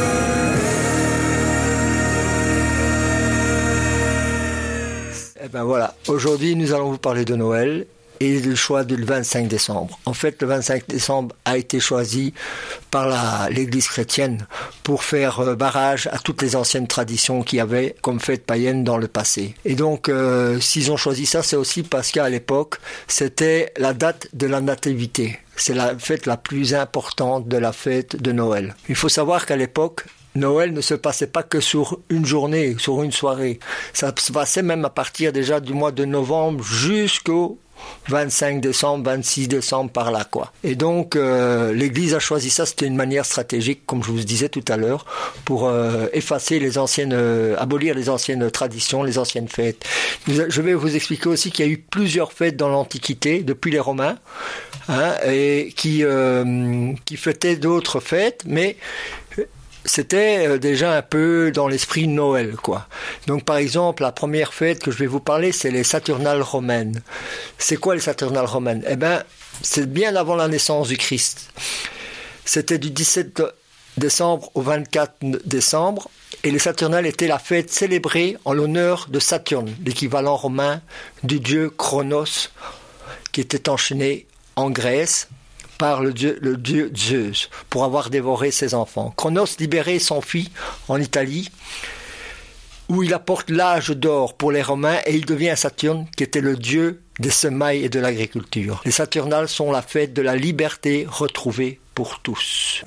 Noël. Eh ben voilà, aujourd'hui nous allons vous parler de Noël et du choix du vingt-cinq décembre. En fait, le vingt-cinq décembre a été choisi par la, l'Église chrétienne pour faire barrage à toutes les anciennes traditions qu'il y avait comme fête païenne dans le passé. Et donc, euh, s'ils ont choisi ça, c'est aussi parce qu'à l'époque, c'était la date de la nativité. C'est la fête la plus importante de la fête de Noël. Il faut savoir qu'à l'époque, Noël ne se passait pas que sur une journée, sur une soirée. Ça se passait même à partir déjà du mois de novembre jusqu'au vingt-cinq décembre, vingt-six décembre, par là, quoi. Et donc, euh, l'Église a choisi ça, c'était une manière stratégique, comme je vous disais tout à l'heure, pour euh, effacer les anciennes, euh, abolir les anciennes traditions, les anciennes fêtes. Je vais vous expliquer aussi qu'il y a eu plusieurs fêtes dans l'Antiquité, depuis les Romains, hein, et qui, euh, qui fêtaient d'autres fêtes, mais c'était déjà un peu dans l'esprit de Noël, quoi. Donc, par exemple, la première fête que je vais vous parler, c'est les Saturnales romaines. C'est quoi les Saturnales romaines? Eh ben, c'est bien avant la naissance du Christ. C'était du dix-sept décembre au vingt-quatre décembre, et les Saturnales étaient la fête célébrée en l'honneur de Saturne, l'équivalent romain du dieu Chronos, qui était enchaîné en Grèce par le dieu, le dieu Zeus, pour avoir dévoré ses enfants. Chronos libérait son fils en Italie, où il apporte l'âge d'or pour les Romains, et il devient Saturne, qui était le dieu des semailles et de l'agriculture. Les Saturnales sont la fête de la liberté retrouvée pour tous.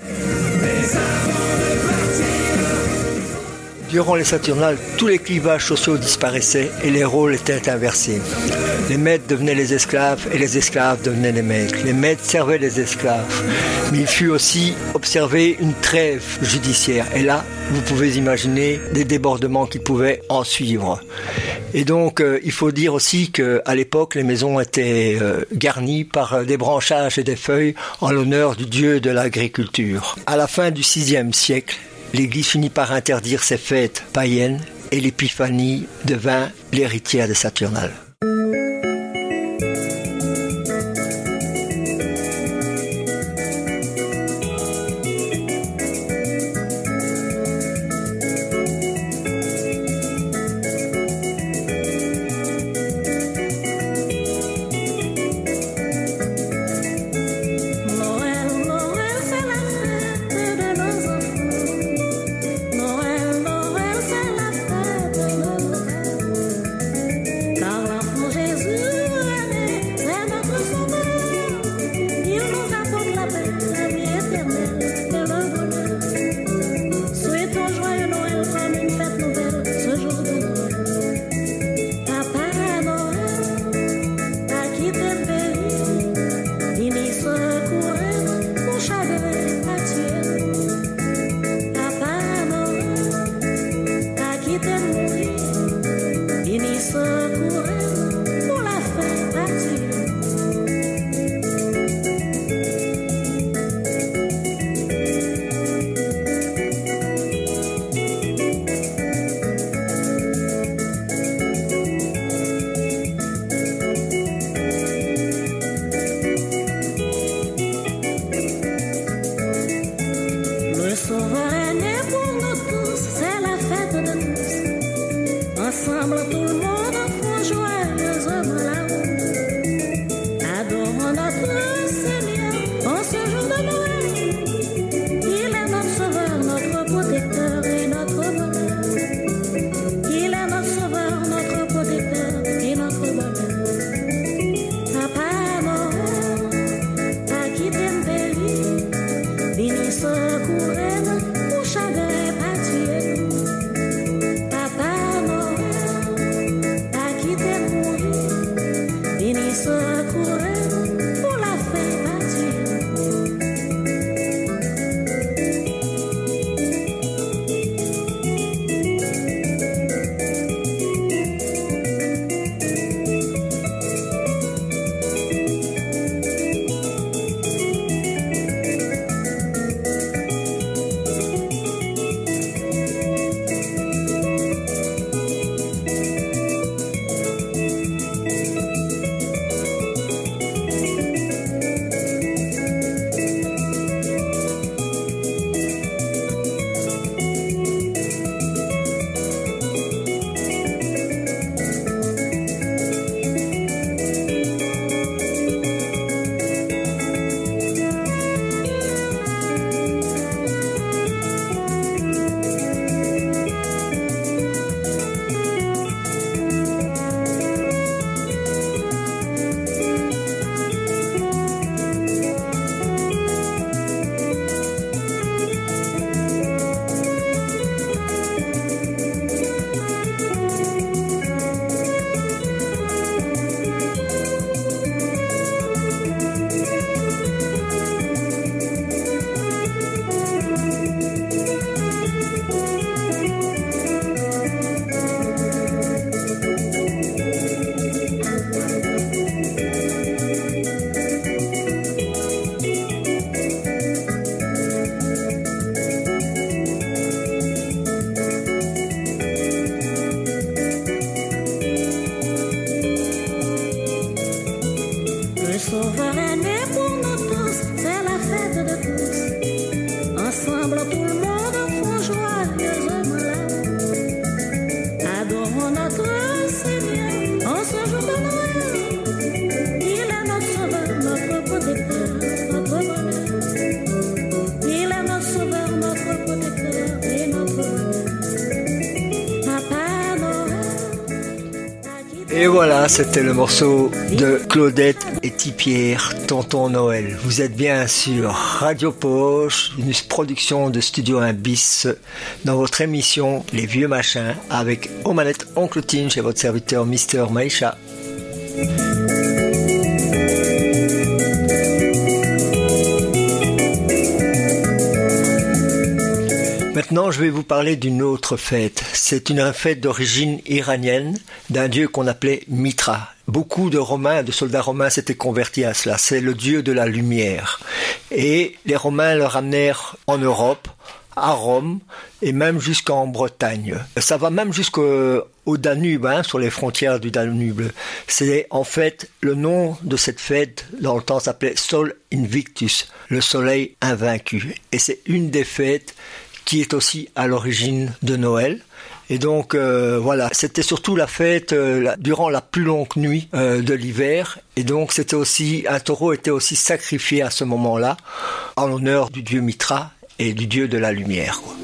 Durant les Saturnales, tous les clivages sociaux disparaissaient et les rôles étaient inversés. Les maîtres devenaient les esclaves et les esclaves devenaient les maîtres. Les maîtres servaient les esclaves. Mais il fut aussi observé une trêve judiciaire. Et là, vous pouvez imaginer des débordements qui pouvaient en suivre. Et donc, euh, il faut dire aussi qu'à l'époque, les maisons étaient euh, garnies par euh, des branchages et des feuilles en l'honneur du dieu de l'agriculture. À la fin du sixième siècle, l'Église finit par interdire ces fêtes païennes et l'épiphanie devint l'héritière des Saturnales. Noël, Noël, c'est la fête de Noël. sauveur est né pour nous tous, c'est la fête de tous. Ensemble tout le monde font joyeuse la route. Adorons notre Seigneur en ce jour de Noël. Il est notre sauveur, notre protecteur et notre bonheur. Il est notre sauveur, notre protecteur et notre bonheur. Papa Noël, à qui t'aime pays, viens secourir pour chagrin partir. Papa Noël, à qui t'aime mourir, viens secourir pour la fin partir. Le sauveur est né pour nous tous, c'est la fête de tous. Ensemble tout le monde font joyeusement la route. Adorons notre Seigneur en ce jour de Noël. Il est notre sauveur, notre protecteur, notre bonheur. Il est notre sauveur, notre protecteur et notre bonheur. Papa Noël. Et voilà, c'était le morceau de Claudette et Tipierre, Tonton Noël. Vous êtes bien sur Radio Poche, une production de Studio un bis, dans votre émission Les Vieux Machins, avec aux manettes Oncle Tinch et votre serviteur Mister Maïcha. Maintenant, je vais vous parler d'une autre fête. C'est une fête d'origine iranienne d'un dieu qu'on appelait Mitra. Beaucoup de Romains, de soldats romains s'étaient convertis à cela. C'est le dieu de la lumière. Et les Romains le ramenèrent en Europe, à Rome, et même jusqu'en Bretagne. Ça va même jusqu'au au Danube, hein, sur les frontières du Danube. C'est en fait le nom de cette fête, dans le temps, s'appelait Sol Invictus, le soleil invaincu. Et c'est une des fêtes qui est aussi à l'origine de Noël. Et donc euh, voilà, c'était surtout la fête euh, la, durant la plus longue nuit euh, de l'hiver. Et donc c'était aussi, un taureau était aussi sacrifié à ce moment-là en l'honneur du dieu Mitra et du dieu de la lumière, quoi.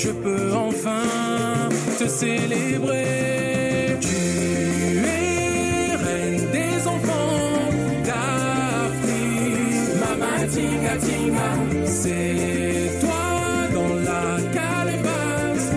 je peux enfin te célébrer. Tu es reine des enfants d'Afrique. Mama Tinga Tinga, c'est toi dans la calebasse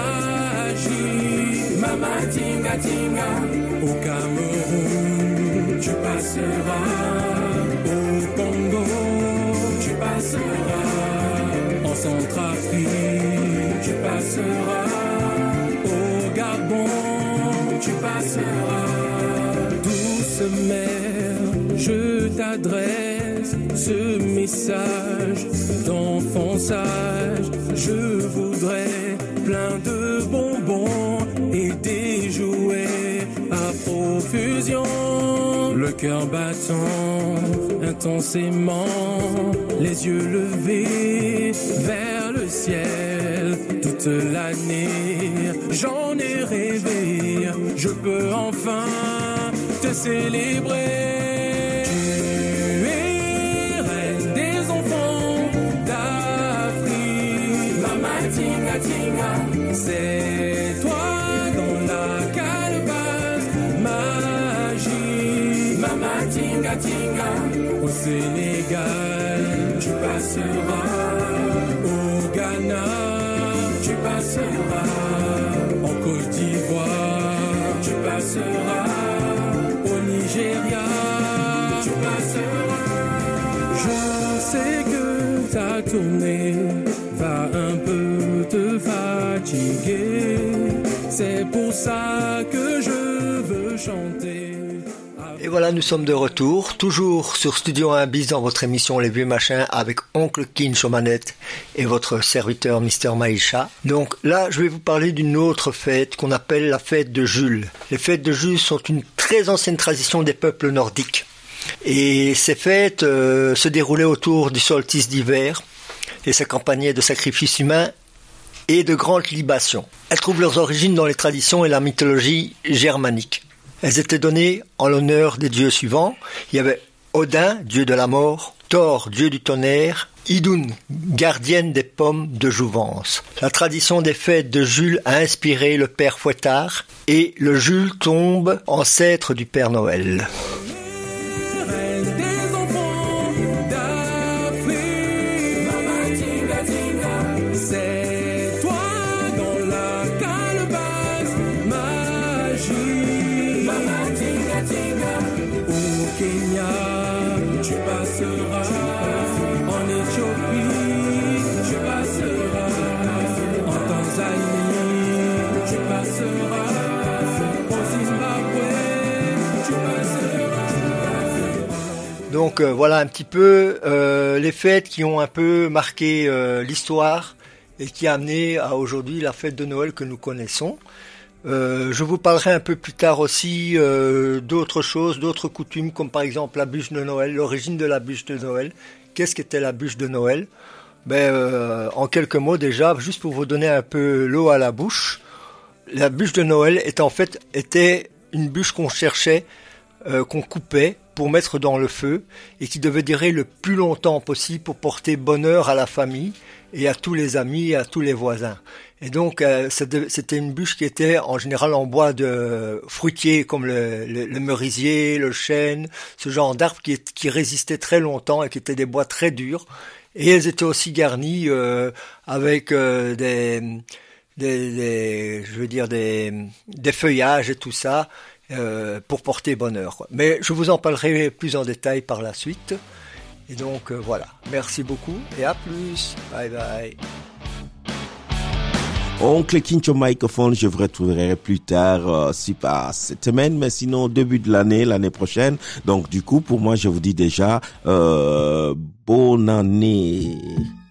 magique. Mama Tinga Tinga, au Cameroun, tu passeras. Au Congo, tu passeras. En Centrafrique, tu passeras. Au Gabon, tu passeras. Douce mère, je t'adresse ce message d'enfant sage. Je voudrais plein de bonbons et des jouets à profusion. Le cœur battant intensément, les yeux levés vers le ciel. Toute l'année, j'en ai rêvé. Je peux enfin te célébrer. Tu es reine des enfants d'Afrique. Mama Tinga Tinga, c'est toi dans la calebasse magique. Mama Tinga Tinga, au Sénégal, tu passeras. Au Ghana, tu passeras. En Côte d'Ivoire, tu passeras. Au Nigeria, tu passeras. Je sais que ta tournée va un peu te fatiguer. C'est pour ça que je veux chanter. Et voilà, nous sommes de retour, toujours sur Studio un bis dans votre émission Les Vieux Machins avec Oncle Kinch aux manettes et votre serviteur Mister Maïcha. Donc là, je vais vous parler d'une autre fête qu'on appelle la fête de Jules. Les fêtes de Jules sont une très ancienne tradition des peuples nordiques. Et ces fêtes euh, se déroulaient autour du solstice d'hiver et s'accompagnaient de sacrifices humains et de grandes libations. Elles trouvent leurs origines dans les traditions et la mythologie germanique. Elles étaient données en l'honneur des dieux suivants. Il y avait Odin, dieu de la mort, Thor, dieu du tonnerre, Idun, gardienne des pommes de jouvence. La tradition des fêtes de Jules a inspiré le père Fouettard et le Jules tombe ancêtre du Père Noël. Donc euh, voilà un petit peu euh, les fêtes qui ont un peu marqué euh, l'histoire et qui a amené à aujourd'hui la fête de Noël que nous connaissons. Euh, je vous parlerai un peu plus tard aussi euh, d'autres choses, d'autres coutumes comme par exemple la bûche de Noël, l'origine de la bûche de Noël. Qu'est-ce qu'était la bûche de Noël? Ben, euh, en quelques mots déjà, juste pour vous donner un peu l'eau à la bouche, la bûche de Noël est en fait était une bûche qu'on cherchait, euh, qu'on coupait pour mettre dans le feu et qui devait durer le plus longtemps possible pour porter bonheur à la famille et à tous les amis et à tous les voisins. Et donc euh, c'était une bûche qui était en général en bois de fruitier comme le, le, le merisier, le chêne, ce genre d'arbres qui, qui résistaient très longtemps et qui étaient des bois très durs. Et elles étaient aussi garnies euh, avec euh, des, des, des, je veux dire des, des feuillages et tout ça. Euh, pour porter bonheur, quoi. Mais je vous en parlerai plus en détail par la suite. Et donc euh, voilà, merci beaucoup et à plus. Bye bye. Oncle Kinch au microphone, je vous retrouverai plus tard, euh, si pas cette semaine, mais sinon au début de l'année, l'année prochaine. Donc du coup, pour moi, je vous dis déjà, euh, bonne année.